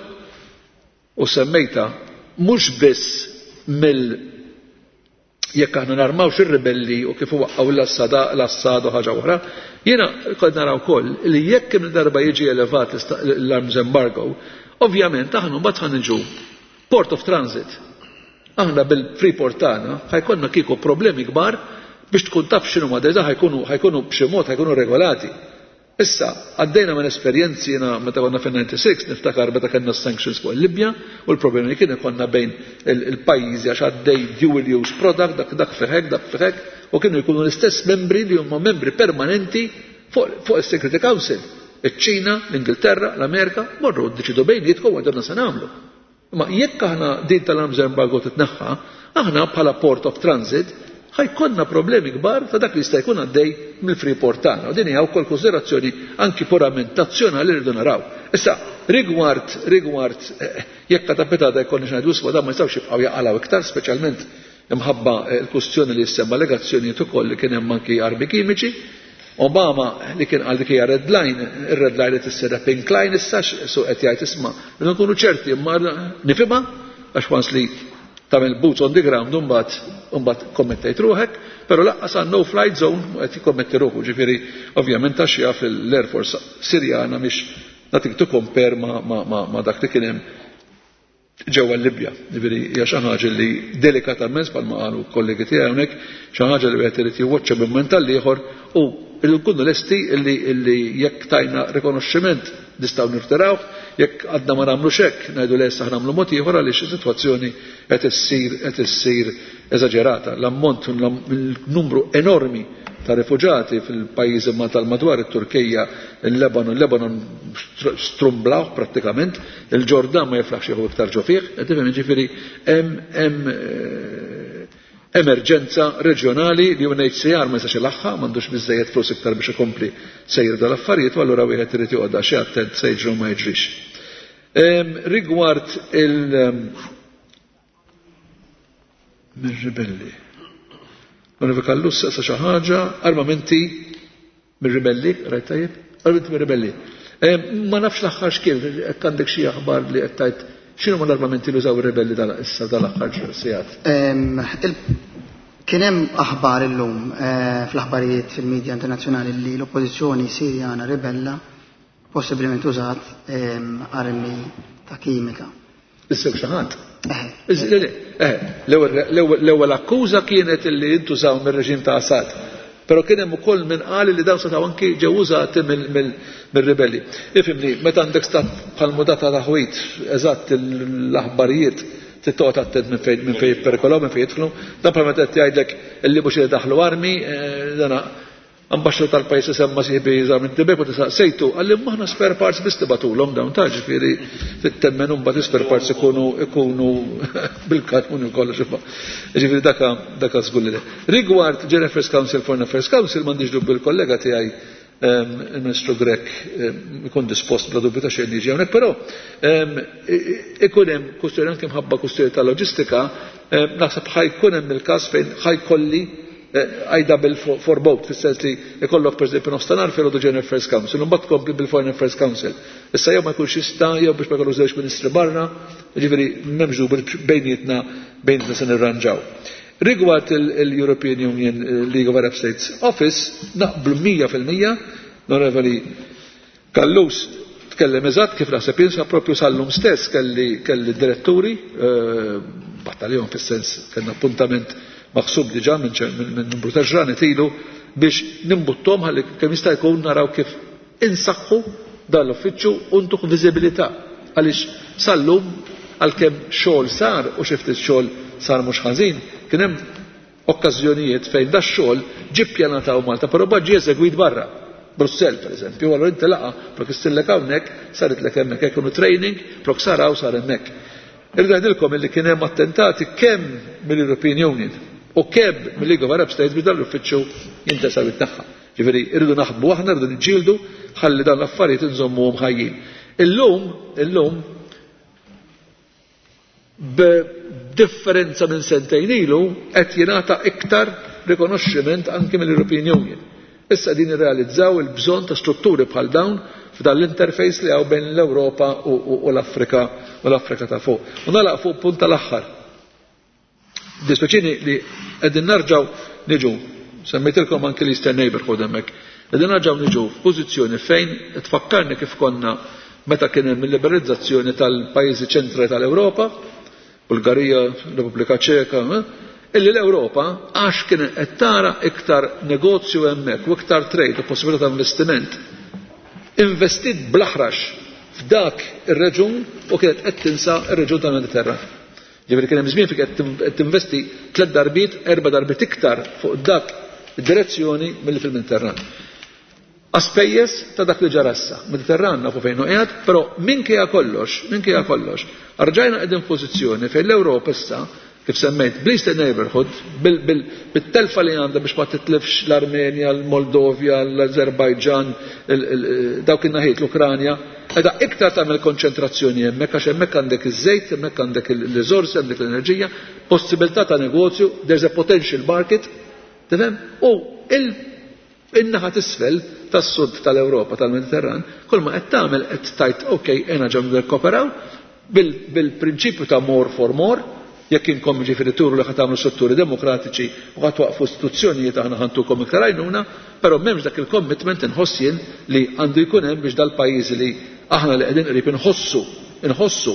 Speaker 6: u semmejta mhux biss mill jekk aħna narmawx ir-ribelli u kif waqgħu l-Assad u ħaġa oħra, jiena kont naraw wkoll li jekk kemm darba jiġi elevat l-arms embargo, ovvjament aħna mbagħad ħaniġu port of transit. Aħna bil-Freeport tagħna ħajkonna kieku problemi kbar biex tkun taf x'inhu ma dejda ħajkunu ħajkunu b'xi mod ħajkunu regolati. Issa għaddejna minn esperjenzi jiena meta konna fin-ninety-six niftakar meta kellna sanctions fuq Libja u l-problemi kien konna bejn il-pajjiżi għax għaddej dual use product dak dak fiħek dak fiħek u kienu jkunu l-istess membri li huma membri permanenti fuq is-Security Council. Iċ-Ċina, l-Ingilterra, l-Amerika morru ddeċidu bejnietkom u għadna se nagħmlu. Ma jekk aħna din tal-arms embargo titneħħa, aħna bħala port of transit ħajkonna problemi kbar ta' dak li jista' jkun għaddej mill-Freeport tagħna. U din hija wkoll konsiderazzjoni anki purament nazzjonali rridu naraw. Issa rigward rigward jekk katapitata jkollni ngħidu swa dan ma jistgħux jibqgħu jaqalgħu iktar speċjalment imħabba l-kwistjoni li jsemma allegazzjonijiet ukoll li kien hemm anki armi kimiċi. Obama li kien għal dik hija red line, ir-red line qed issir pink line issa so qed jgħid isma' li nkunu ċerti imma nifhimha għax once li tagħmel boots on the ground u mbagħad mbagħad kommettejt ruħek, però laqqas għan no flight zone qed jikkommetti ruħu. Ġifieri ovvjament għax jaf l-Air Force Sirjana mhix natik tu compare ma' dak li kien hemm ġewwa Libja. Ġifieri hija xi ħaġa li delikatament bħalma qalu kollegi tiegħi hawnhekk xi ħaġa li wieħed irid jwoċċa minn mument tal-ieħor u nkunu lesti illi jekk tajna rikonoxximent nistgħu nirtiraw, jekk għadna ma nagħmlux hekk ngħidu le issa nagħmlu mod ieħor għaliex is-sitwazzjoni qed issir qed issir eżaġerata. L-ammont il-numru enormi ta' rifuġati fil-pajjiżi ma tal-madwar it-Turkija, il-Lebanon, il-Lebanon strumblaw prattikament, il-Ġordan ma jiflaħx jieħu iktar ġofih, qed tifhem jiġifieri hemm hemm emerġenza reġjonali li U N H C R ma jistax ilaħħa, m'għandux biżżejjed flus iktar biex ikompli sejjer dal-affarijiet u allura wieħed irid joqgħod xi attent se jiġri u ma jiġrix. Rigward il- mir-ribelli. Unifika l-lussa sa xi ħaġa, armamenti mir-ribelli, rajt tajjeb? Armamenti mir-ribelli. Ma nafx l-aħħar x'kien, hekk għandek xi aħbar li qed tgħid x'inhu ma l-armamenti li użaw ir-ribelli issa dal-aħħar sigħat?
Speaker 7: Kien hemm aħbar illum fl-aħbarijiet fil-medja internazzjonali li l-oppożizzjoni Sirjana ribella possibilment użat armi ta' kimika.
Speaker 6: Issew xi ħadd. L-ewwel akkuża kienet li intużaw mir-reġim ta' Assad. Però kien hemm ukoll min qal li dawn setgħu anki ġew użati mill-ribelli. Ifhimni, meta għandek stat bħal mudata ta' ħwit eżatt l-aħbarijiet tittoqgħod attent minn fejn minn fejn jipperikolaw minn fejn jidħlu, dan bħalma qed jgħidlek illi mhux daħlu armi, dana ambaxxatur tal-pajjiż isemma sieħbi żgħar minn Tibek u tisaqsejtu għalli aħna spare parts biss tibatulhom dawn ta' ġifieri tittemmen mbagħad spare parts ikunu ikunu bil-katmun u kollox ifa. Ġifieri dak dak żgur li. Rigward Joint Affairs Council, Foreign Affairs Council m'għandix dubbi l-kollega tiegħi il-Ministru Grek ikun dispost bla dubju ta' xejn jiġi hawnhekk, però ikun hemm kwestjoni anke mħabba kwestjoni ta' loġistika, naħseb ħajkun hemm il-każ fejn ħajkolli I double for both, fis-sens li ikollok pereżempju nofstanar fil-għodu Joint Affairs Council, u mbagħad tkompli bil-Foreign Affairs Council. Issa jew ma jkunx jista' jew biex ma jkollux żewġ ministri barra, jiġifieri m'hemmx dubju bejnietna bejnietna se nirranġaw. Rigward il-European Union League of Arab States Office, naqblu mija fil-mija, l-onorevoli Kallus tkellem eżatt kif naħseb jinsa proprju sal-lum stess kelli kelli diretturi, battaljon fis-sens kellna appuntament maħsub diġà minn numru ta' ġranet ilu biex nimbuttom ħalli kemm jista' jkun naraw kif insaħħu dan l-uffiċċju u ntuħ viżibilità għaliex sal-lum għalkemm xogħol sar u xi ftit xogħol sar mhux ħażin, kien hemm okkażjonijiet fejn da xogħol ġie ppjanataw Malta, però bad ġie eżegwit barra. Brussell pereżempju, allura inti laqa prok istillek hawnhekk saritlek hemmhekk hekk kienu training, prok saraw sar hemmhekk. Irrid ngħidilkom illi kien hemm attentati kemm mill-European Union u kemm mill-League of Arab States biex dan l-uffiċċju jintesaw it-tagħha. Ġifieri irridu naħdmu aħna rridu niġġieldu ħalli dan l-affarijiet inżommuhom ħajjin. Illum, illum b'differenza minn sentejn ilu qed jingħata iktar rikonoxximent anke mill-European Union. Issa din irrealizzaw il-bżonn ta' strutturi bħal dawn f'dan l-interface li hawn bejn l-Ewropa u l-Afrika u l-Afrika ta' fuq. U nagħlaq fuq punt tal-aħħar. Dispeċini li qegħdin narġgħu niġu, semmejtilkom anke l-Eastern Neighborhood hemmhekk, qegħdin narġgħu niġu f'pożizzjoni fejn tfakkarni kif konna meta kien hemm il-liberalizzazzjoni tal-pajjiżi ċentrali tal-Ewropa, Bulgarija, Repubblika Ċeka, illi l-Ewropa għax kien qed tara iktar negozju hemmhekk u iktar trade u possibilità ta' investiment. Investit bl-aħrax f'dak ir-reġun u kienet qed tinsa r-reġun tal-Mediterran. Ġifieri kien hemm żmien fi qed tinvesti tliet darbiet, erba' darbiet iktar fuq dak id-direzzjoni milli fil-Mediterran. Aspejjeż ta' dak li ġara issa. Mediterran nafu fejn hu qiegħed, però minkejja kollox, minkejja kollox, arġajna qegħdin f'pożizzjoni fejn l-Ewropa issa kif semmejt bl-Eastern Neighborhood bit-telfa li għandha biex ma titlifx l-Armenja, l-Moldovja, l-Azerbajġan, dawk in-naħiet l-Ukranja, qiegħda iktar tagħmel konċentrazzjoni hemmhekk għax hemmhekk għandek iż-żejt, hemmhekk għandek il-riżorsi, għandek l-enerġija, possibilità ta' negozju, there's a potential market, tifhem? U in-naħa t'isfel tas-sud tal-Ewropa tal-Mediterran, kull ma qed tagħmel qed tajt okej ejna ġew nikkooperaw bil-prinċipju ta' more for more. Jekk inkom ġifieri turu li ħad tagħmlu strutturi demokratiċi u ħadd waqfu istituzzjonijiet aħna ħantukom iktar għajnuna, però m'hemmx dak il-commitment inħoss jien li għandu jkun hemm biex dal-pajjiżi li aħna li qegħdin qrib inħossu inħossu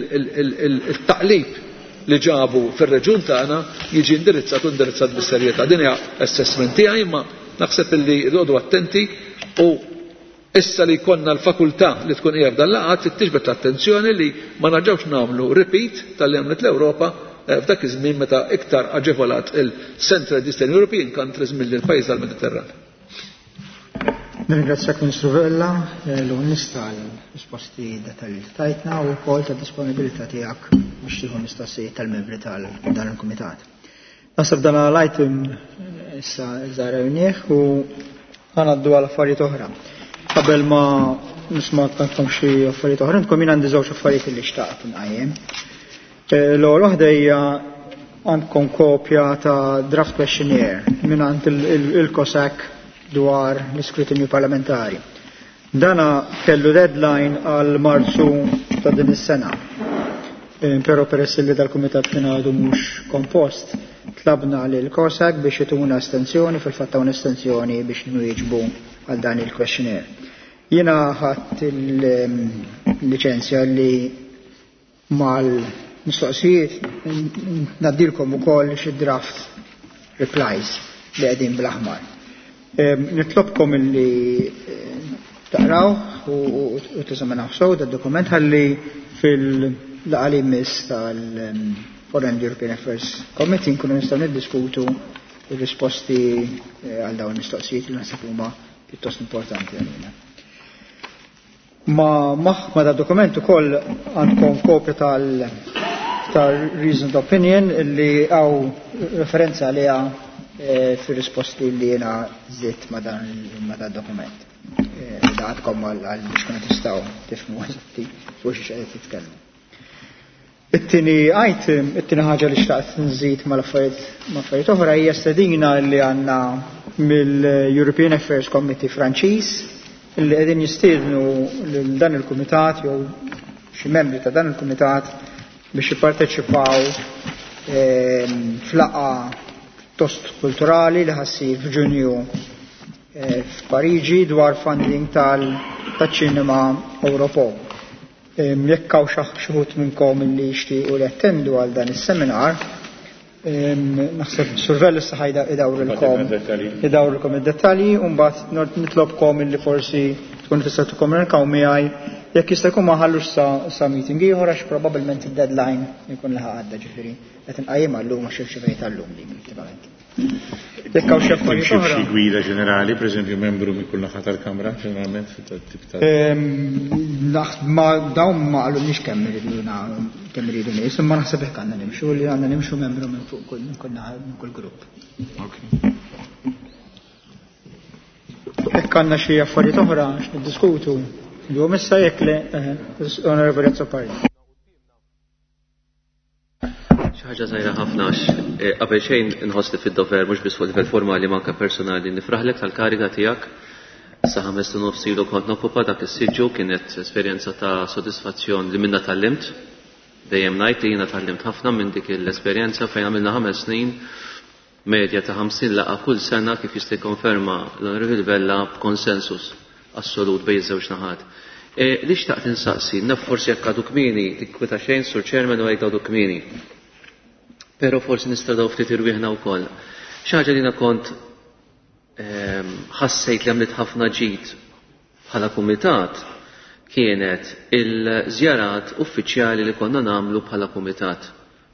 Speaker 6: il-taqlib li ġabu fir-reġjun tagħna jiġi indirizzat u indirizzat bis-serjetà. Din hija assessment tiegħi imma naħseb illi rridu attenti u issa li jkollna l-fakultà li tkun hija f'dan laqgħat tiġbed l-attenzjoni li ma naġġawx nagħmlu repeat tal-li għamlet l-Ewropa f'dak iż-żmien meta iktar aġevolat il-Central Eastern European countries mill-pajjiż tal-Mediterran.
Speaker 4: Nirringrazzjak Ministru Vella l-Unista għal-risposti dettalji tajtna u wkoll tad-disponibilità tiegħek biex tieħu mistoqsijiet tal-membri tal-dan il-Kumitat. Nasab dan l-item issa żarawnieh u ħanaddu għal affarijiet oħra. Qabel ma nisma' tantkom xi affarijiet oħra, intkom jien għandi żewġ affarijiet li xtaqt inqajjem. L-ewwel waħda hija għandkom kopja ta' draft questionnaire mingħand il-COSAC dwar l-iskrutinju parlamentari. Dana kellu deadline għal Marzu ta' din is-sena. Però peress li dal-Kumitat kien għadu mhux kompost, tlabna lil COSAC biex ituna estensjoni fil-fatt hawn estensjoni biex nwieġbu għal dan il-questionnaire. Jiena ħadd il-liċenzja li mal-mistoqsijiet naddilkom ukoll xi draft replies li qegħdin bl-aħmar. Nitlobkom illi taqraw u teżaminaw sew dad-dokument ħalli fil-laqgħa li jmiss tal-Foreign European Affairs Committee nkunu nistgħu niddiskutu ir-risposti għal dawn il-mistoqsijiet li naħseb huma pjuttost importanti għalina. Ma maħma da dokument ukoll għandkom kopja tal-reasoned opinion li għaw referenza għaliha fir-risposti li jiena żitt ma dan dokument. Da għadkom għal biex kunu tistgħu tifhmu eżatti fuq xi qed titkellmu. It-tieni item, it-tieni ħaġa li xtaqt nżid mal-affarijiet oħra hija stedina li għandna mill-European Affairs Committee Franċiż illi qegħdin jistiednu lil dan il-kumitat jew xi membri ta' dan il-kumitat biex jipparteċipaw f'laqgħa tost kulturali li ħassir f'Ġunju f'Pariġi dwar funding tal-ċinema Ewropew. Jekk hawn xi ħut minnkom illi jixtiequ li attendu għal dan is-seminar, naħseb survell issa ħajda idawrilkom idawrilkom id-dettalji u mbagħad nitlobkom illi forsi tkun tista' tikkomunikaw miegħi jekk jista' jkun ma ħallux sa meeting ieħor għax probabbilment id-deadline jkun laħa għadda ġifieri qed inqajjem għallum għax irċevejt għallum li effettivament. Jekk hawn xi affarijiet oħra. Xi gwida ġenerali, pereżempju membru minn kull naħa tal-Kamra ġeneralment fit-tip ta' ma dawn ma qalulniex kemm iridu kemm iridu nies, imma naħseb hekk għandna nimxu li għandna nimxu membru minn fuq kull minn kull grupp. jekk għandna xi affarijiet oħra x'niddiskutu. Jum issa jekk le Onorevoli Azzopari.
Speaker 9: Xi ħaġa żgħira ħafna qabel xejn inħoss li fid-dover mhux biss fuq livell formali manka personali nifraħlek tal-kariga tiegħek. Sa ħames u nofs ilu kont nokkupa dak is-siġġu kienet esperjenza ta' sodisfazzjon li minna tallimt. Dejjem ngħid li jiena tallimt ħafna minn dik l-esperjenza fejn għamilna ħames snin medja ta' ħamsin laqa kull sena kif jista' jikkonferma l-Onorevoli Vella b'konsensus assolut bejn iż-żewġ naħat. Li xtaqt insaqsi, naf forsi jekk għadu kmieni tikkwita xejn sur Chairman u jgħid għadu kmieni. Però forsi nistgħu ftit irwieħna wkoll. Xi ħaġa li kont ħassejt li għamlet ħafna ġid bħala kumitat kienet il-żjarat uffiċjali li konna nagħmlu bħala kumitat.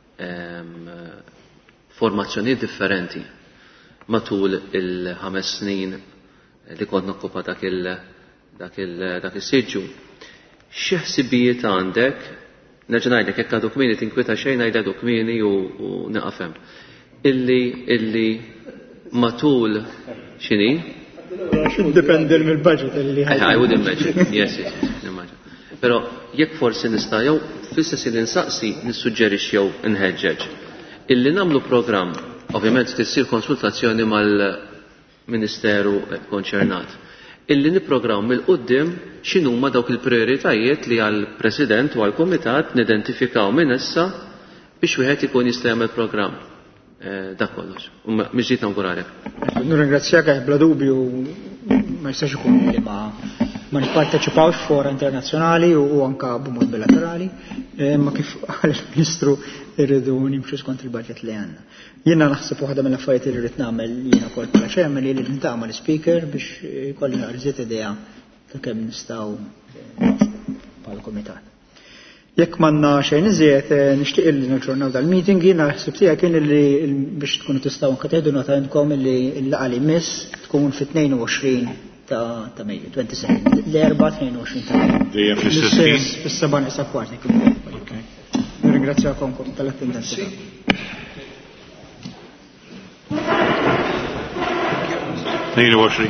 Speaker 9: Formazzjonijiet differenti matul il-ħames snin li kont nokkupa dak il dak il dak is-siġġu. Xi ħsibijiet għandek, nerġa' ngħidlek jekk għadu kmieni tinkwita xejn ngħid għadu kmieni u naqafhem. Illi illi matul x'inhi?
Speaker 4: Dipendi mill-budget illi
Speaker 9: I would imagine, yes, yes, imagine. Però jekk forsi nista' jew fl-istess li nsaqsi nissuġġerixxi jew inħeġġeġ illi nagħmlu programm, ovvjament tissir konsultazzjoni mal-Ministeru konċernat, illi nipprogramm il-qudiem x'inhuma dawk il-prioritajiet li għall-President u għall-Kumitat nidentifikaw minn issa biex wieħed ikun jista' jagħmel programm. Dak kollox. U miġġiet naguralek.
Speaker 4: Nirringrazzjak bla dubju ma jistax ikun li ma ma nipparteċipawx fora internazzjonali u anka b'mod bilaterali, ma kif għal il-Ministru irridu nimxu skont il-budget li għandna. Jiena naħseb waħda mill-affarijiet li rrid nagħmel jiena wkoll bħala chairman li rrid nitagħmel speaker biex ikolli ħarżiet idea ta' kemm nistgħu bħala kumitat. Jekk m'għandna xejn iżjed nixtieq li naġġornaw dal-meeting jiena ħsieb tiegħek kien li biex tkunu tistgħu anke tieħdu nota inkom li l-laqgħa li miss tkun fit-tnejn u għoxrin ta' ta' Mejju, twenty-second, l-erba' tnejn u għoxrin ta' Mejju.
Speaker 5: Dejjem fl-istess
Speaker 4: fis-seba' nisa kwarti. Nirringrazzjakom tal-attendenza.
Speaker 5: tnejn u għoxrin.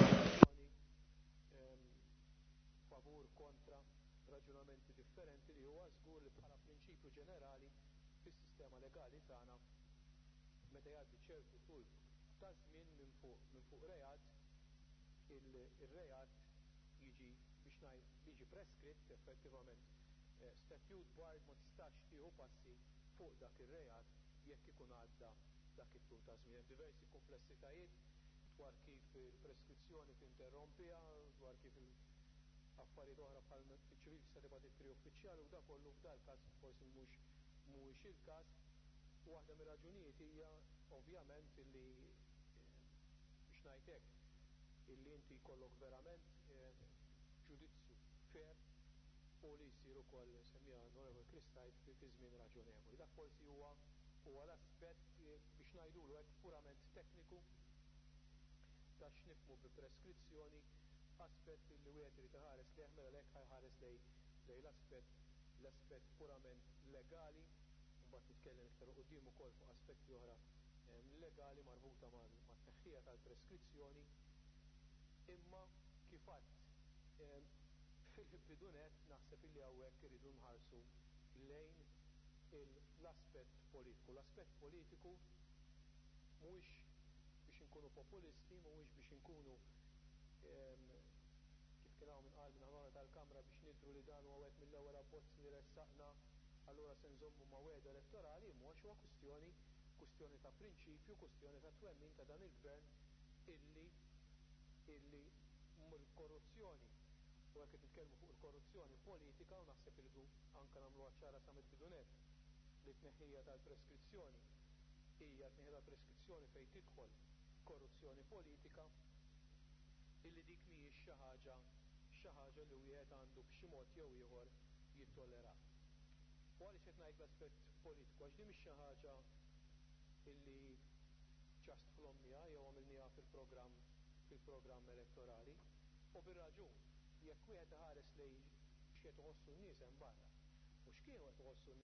Speaker 10: affarijiet oħra bħal fiċċju sa tibgħat ittri uffiċjali u dak kollu f'dal każ forsi mhux mhuwiex il-każ. Waħda mir-raġunijiet hija ovvjament illi biex ngħid hekk illi inti jkollok verament ġudizzju fair u li jsir ukoll semmija Onorevoli Kristajt fi żmien raġonevoli. Dak forsi huwa huwa l-aspett biex ngħidulu hekk purament tekniku ta' x'nifhmu bi preskrizzjoni aspett li wieħed irid iħares lejh mela lek ħares lejn lejn l-aspett l-aspett purament legali, mbagħad nitkellem iktar quddiem ukoll fuq aspetti oħra legali marbuta mat-tneħħija tal-preskrizzjoni. Imma kif għadd fil-bidunet naħseb illi hawnhekk iridu nħarsu lejn l-aspett politiku. L-aspett politiku mhuwiex biex inkunu populisti, mhuwiex biex inkunu kif kien hawn minqal minn ħamara tal-Kamra biex nidhru li dan huwa wieħed mill-ewwel abbozz li ressaqna allura se nżommu ma' wegħda elettorali, imma huwa kwistjoni kwistjoni ta' prinċipju, kwistjoni ta' twemmin ta' dan il-gvern illi illi l-korruzzjoni u hekk nitkellmu fuq il-korruzzjoni politika u naħseb irridu anke nagħmluha ċara sa mill-bidunet li t-tneħħija tal-preskrizzjoni hija t-tneħħija tal-preskrizzjoni fejn tidħol korruzzjoni politika illi dik mhijiex xi ħaġa xi ħaġa li wieħed għandu b'xi mod jew ieħor jittollera. U għaliex qed ngħid l-aspett politiku għax din mhix xi ħaġa illi ġast fl-omnija jew għamilniha fil-programm fil-programm elettorali u bir-raġun jekk wieħed iħares lejn x'qed iħossu n-nies hemm barra u x'kienu qed iħossu